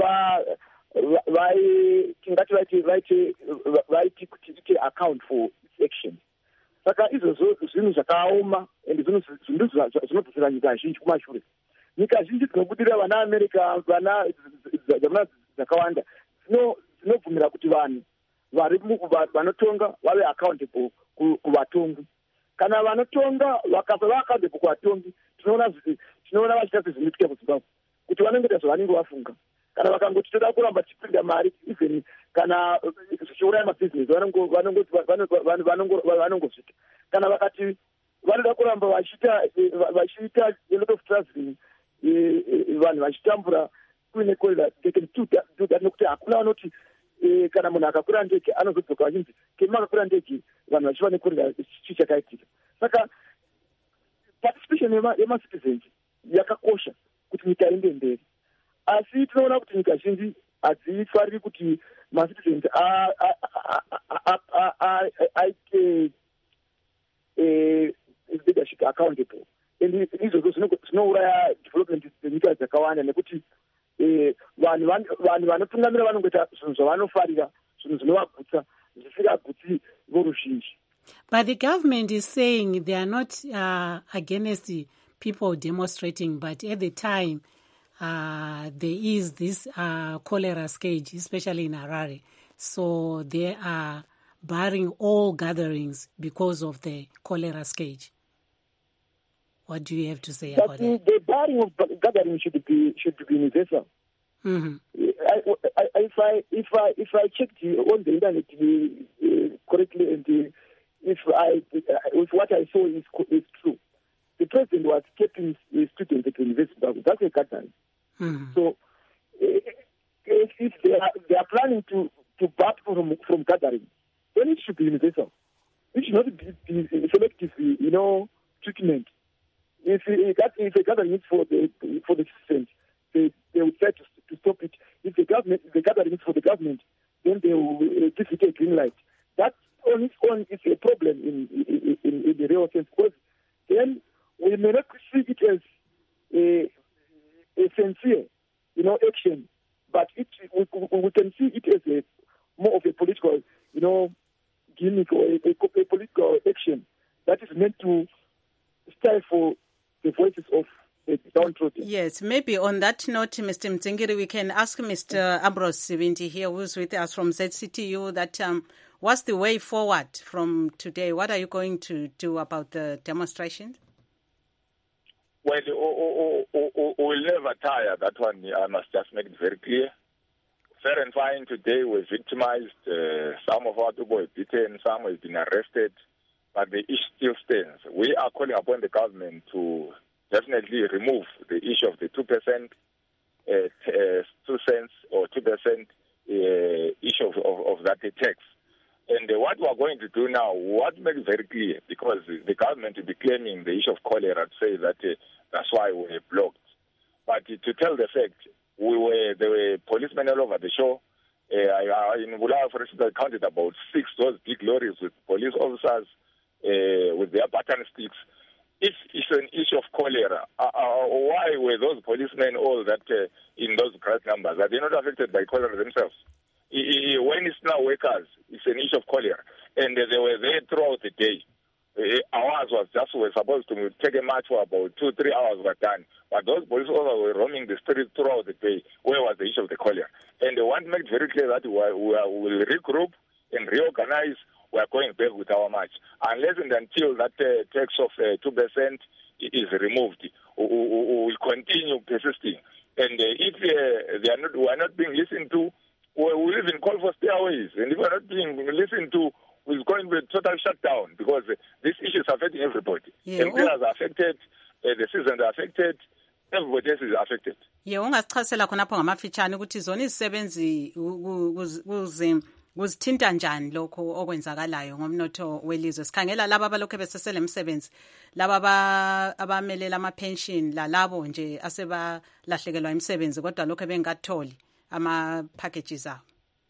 tingati vaite kuti ite account for its actions. Saka izvozvo zvinhu zvakaoma ende zvinhu zvinobvisira nyika zhinji kumashure. Nyika zhinji dzinobudirira vana America, vana dzakawanda dzinobvumira kuti vanhu vanotonga vave accountable kuvatongi. Kana vanotonga vakafa va-accountable kuvatongi, tinoona vachiita sezvinoitika kuZimbabwe kuti vanongoita zvavanenge vafunga. Kana vakangoti toda kuramba tichipinda mari, even kana zvichiuraya mabhizinesi vanongozvita. Kana vakati vanoda kuramba vachiita a lot of traveling, vanhu vachitambura kuine corridor, they can do that nokuti hakuna vanoti kana munhu akakwira ndege anozodzoka vachinzi kema akakwira ndege vanhu vachiva necorridor chii chakaitika. saka participation yema-citizens yakakosha kuti nyika iende mberi, asi tinoona kuti nyika zhinji hadzifariri kuti ma-citizens aite leadership accountable, and izvozvo zvinouraya development dzenyika dzakawanda, nekuti vanhu vanotungamira vanongoita zvinhu zvavanofarira, zvinhu zvinovagutsa zvisingagutsi voruzhinji. But the government is saying they are not uh, against the people demonstrating, but at the time uh, there is this uh, cholera scourge, especially in Harare. So they are barring all gatherings because of the cholera scourge. What do you have to say but about the, that? The barring of gatherings should be should be universal. Mm-hmm. I, I, if I if I if I checked on the internet uh, correctly, and uh, if I if what I saw is is true, the president was keeping students at the university. That's a gathering. Mm-hmm. So uh, if, if they are they are planning to to bar from from gathering, then it should be universal. It should not be, be selective, you know, treatment. If if a gathering is for the for the citizens, they they will try to, to stop it. If the government if the gathering is for the government, then they will uh, give it a green light. That on its own is a problem in in, in, in the real sense, because then we may not see it as a, a sincere, you know, action, but it we, we can see it as a more of a political, you know, gimmick or a, a, a political action that is meant to stifle the voices of the downtrodden. Yes, maybe on that note, Mister Mzingiri, we can ask Mister Ambrose Sibindi here, who's with us from Z C T U, that um, what's the way forward from today? What are you going to do about the demonstrations? Well, we'll never tire. That one, I must just make it very clear. Fair and fine, today we're victimized. Uh, some of our people were beaten, some have been arrested. But the issue still stands. We are calling upon the government to definitely remove the issue of the two percent, uh, uh, two cents or two percent uh, issue of, of, of that tax. And uh, what we are going to do now, what makes it very clear, because the government will be claiming the issue of cholera to say that uh, that's why we were blocked. But uh, to tell the fact, we were there were policemen all over the shore. Uh, in Bulawayo, for instance, I counted about six those big lorries with police officers. Uh, with their baton sticks. If it's an issue of cholera, uh, uh, why were those policemen all that uh, in those great numbers? Are they not affected by cholera themselves? I, I, when it's now workers, it's an issue of cholera. And uh, they were there throughout the day. Uh, ours was just, we were supposed to take a march for about two, three hours were done. But those police officers were roaming the streets throughout the day. Where was the issue of the cholera? And they want to make it very clear that we, are, we are, will regroup and reorganize. We are going back with our march. Unless and until that uh, tax of uh, two percent is removed, we will continue persisting. And uh, if uh, they are not, we are not being listened to, we will even call for stairways. And if we are not being listened to, we're going to be a total shutdown, because uh, this issue is affecting everybody. Yeah, employers are affected, uh, the citizens are affected, everybody else is affected. Yeah, ungasichasela khonapho ngamafitshane ukuthi zona izisebenzi kuze kuzithinta njani lokho okwenzakalayo ngomnotho welizwe. Sikhangela laba abalokho besesele emsebenzi, laba abamelela ama-pension, lalabo nje asebalahlekelwa imisebenzi kodwa lokho bengatholi ama-packages abo.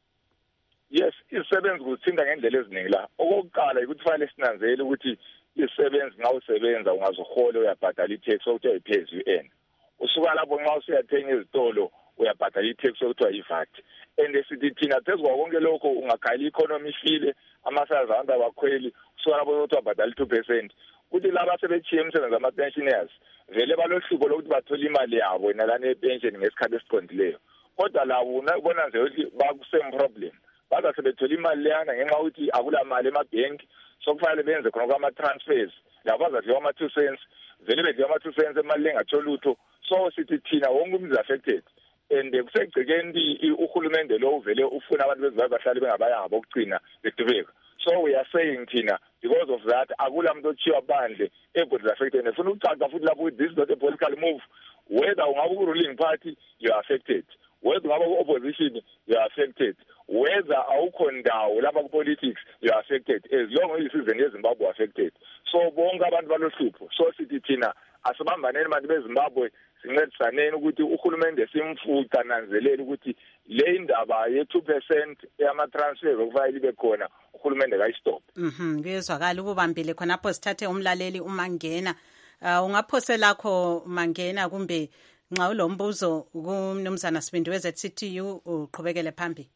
Yes, izisebenzi kuzithinta ngendlela eziningi la. Okokuqala ukuthi fanele sinanzele ukuthi izisebenzi nxa usebenza ungazohola uyabhadala i-tax okuthiwa yi-pay as you earn. Usuka lapho nxa usuyathenga ezitolo uyabhadala i-tax okuthiwa yi-V A T. And sithi thina phezu kwa konke lokho ungakhayela i-economy ifile, ama-salaries abantu abakhweli, usuka lapho ukuthi wabhadala i-two percent. Kuthi laba sebechiye imisebenzi ama-pensioners vele balohlupho lokuthi bathole imali yabo nalana ye-pension ngesikhathi esiqondileyo. Kodwa labo ubona nje ukuthi baku-same problem. Baza sebethola imali leyana ngenxa ukuthi akula mali emabhenki, sokufanele benze khona kwama-transfers. Labo bazadliwa ama-two cents, vele bedliwa ama-two cents emali lengatholi lutho. So sithi thina wonke umuntu is affected. And kusegcekeni uhulumende lo uvele ufuna abantu bezibayi bahlale bengabayanga bokugcina bedubeka. So we are saying thina, because of that, akula muntu ochiwa bandle, everybody is affected. Nefuna ukucaca futhi lapho this is not a political move. Whether ungabe ku-ruling party, you are affected. Whether ungabe ku-opposition, you are affected. Whether awukho ndawo lapha ku-politics, you are affected. As long as isizwe neZimbabwe affected. so bonke abantu balohlupho. So sithi thina asibambaneni abantu beZimbabwe sincedisaneni ukuthi uhulumende simfuca nanzelele ukuthi le indaba ye two percent yama transfer okufanele ibe khona uhulumende kayistop. Mhm kuyezwakala ukubambile khonapho sithathe umlaleli uMangena. Uh, ungaphosela lakho Mangena kumbe nxa ulombuzo kumnumzana Sibindi we Z C T U uqhubekele phambili.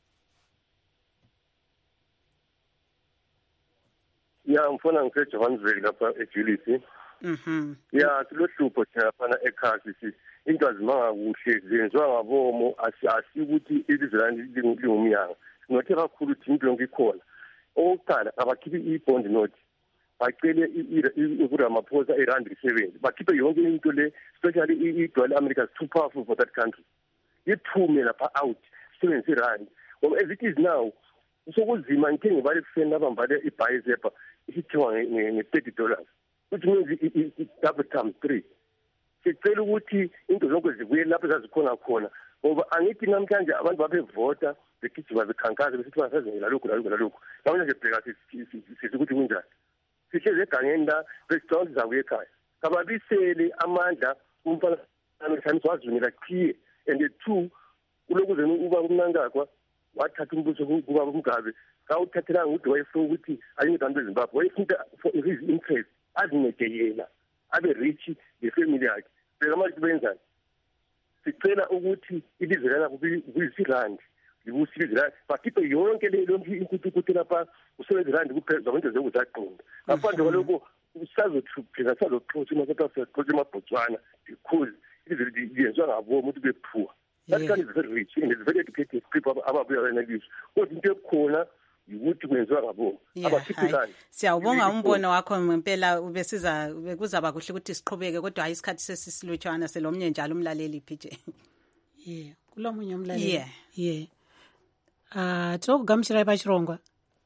Ya mfuna ngiseJohannesburg lapha eJulius. Mhm. Ya silohlupho thina fana ekhasi si into azimanga kuhle zenziwa ngabomo asikuthi ilizwe lingumyanga. Sinothe kakhulu ukuthi into yonke ikhona. Oqala abakhiphi i-bond note. Bacele uRamaphosa irand seven. Bakhiphe yonke into le especially i-dollar America is too powerful for that country. Iphume lapha out seventy rand. Well, as it is now, sokuzima ngike ngibale kuseni abambale ibhayizepa isithengwa nge-thirty dollars. Which means it's double times three. Sicela ukuthi into zonke zibuye lapho ezazikhona khona ngoba angithi namhlanje abantu babevota begijima bekhankaza besithi basazengela lokhu lalokhu lalokhu namanje nje bheka sithi ukuthi kunjani sihleze egangeni la besicela zakuye ekhaya kababisele amandla kumfana namhlanje wazungela qhiye and the two ulokuze uba kumnankakwa wathatha umbuso kuba umgabe ka uthathela ukuthi wayefuna ukuthi ayinike abantu beZimbabwe wayefuna for his interest azineke yena abe rich the family yakhe beka manje benzani sicela ukuthi ilizwe lana kuyisirand libusilizwe bakhiphe yonke le lonke inkutukutu lapha usebenza rand kuphela zabantu zokuzaqinda ngaphandle kwaloko usazothupha sazoxoxa imaketha sazoxoxa eMabotswana because ilizwe liyenzwa ngabo umuntu bephuwa that kind is very rich and it's very educated people ababuya analyze kodwa into ekhona ukuthi kwenziwa ngabo abakhiphelani. Siyawubonga umbono wakho ngempela ubesiza bekuzaba kuhle ukuthi siqhubeke kodwa hayi isikhathi sesisilutshwana selomnye njalo umlaleli P J. Yeah, kulomunye umlaleli. Yeah. Yeah. Ah, to gamshira ipachirongwa.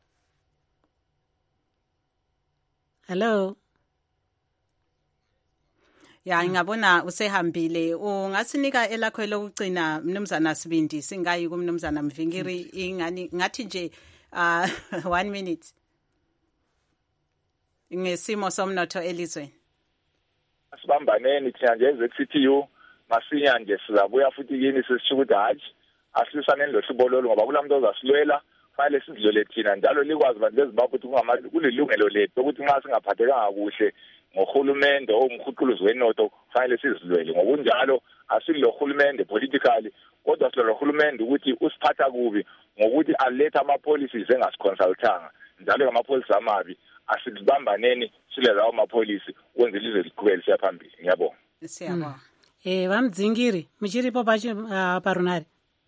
Hello. Ya ngabona usehambile ungasinika elakho lokugcina mnumzana Sibindi singayi kumnumzana Mvingiri ingani ngathi nje uh one minute ngesimo somnotho elizweni. Asibambaneni thina nje Z C T U masinya nje sizabuya futhi kini sisho ukuthi hayi asisane lohlubolo ngoba kulamuntu ozasilwela fanele sidlole thina njalo likwazi abantu beZimbabwe ukuthi kungama kulilungelo lethu ukuthi nxa singaphathekanga kuhle ngohulumende omkhuquluzi wenotho fanele sizilwele ngokunjalo asilo hulumende politically kodwa silo hulumende ukuthi usiphatha kubi ngokuthi aletha ama policies engasiconsultanga njalo ama policies amabi asibambaneni sile lawo ama policies kwenza ilizwe liqhubele siyaphambili ngiyabonga. Siyabonga. Eh Vamdzingiri muchiripo pacho parunari.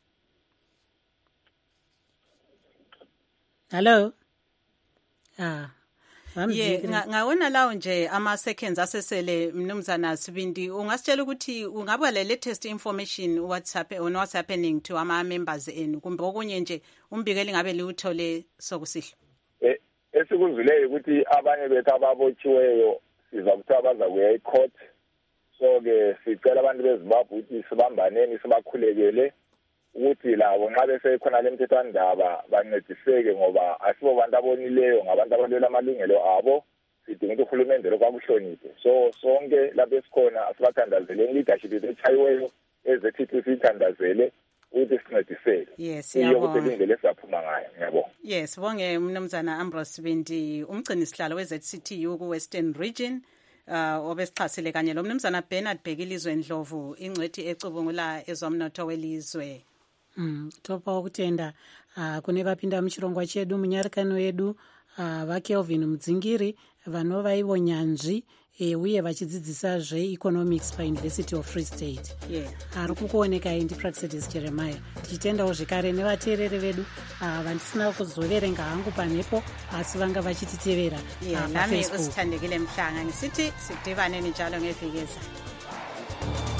Hello. Ah. Yeah, ngawona lawo nje ama seconds asesele mnumzana Sibindi ungasitshela ukuthi ungaba le latest information what's happen or what's happening to ama members enu kumbe okunye nje umbikeli ngabe liuthole sokusihlo. Eh esikuzwileyo ukuthi abanye bethu ababotshiweyo sizakuthi abaza kuya ecourt so ke sicela abantu beZimbabwe ukuthi sibambaneni sibakhulekele ukuthi labo nxa bese khona lemthethwandaba bancediseke ngoba asibo bantu abonileyo ngabantu abalwela amalungelo abo sidinga ukuthi uhulumende lokwakuhloniphe so sonke lapho esikhona asibathandazele leadership echayiweyo ezethi sithandazele ukuthi sincediseke. Yes, yabona indlela esiphuma ngayo ngiyabonga. Yes, bonge mnumzana Ambrose Sibindi umgcini sihlalo we Z C T U ku Western Region. Uh obesixhasile kanye lo mnumzana Bernard Bhekilizwe Ndlovu ingcwethi ecubungula ezomnotho welizwe. Mm topa ukutenda uh, kune vapinda muchirongwa chedu munyarikano yedu uh, vaKelvin Mudzingiri vanova ivo nyanzvi e, uye vachidzidzisa zveeconomics paUniversity of Free State. Yeah. Ari uh, kukuoneka ndi Praxedis Jeremiah tichitendawo zvekare nevateereri vedu uh, vandisina kuzoverenga hangu panhepo asi vanga vachititevera yeah, uh, nami usithandekile mhlanga ngisithi sidibane njalo ngeviki ezayo.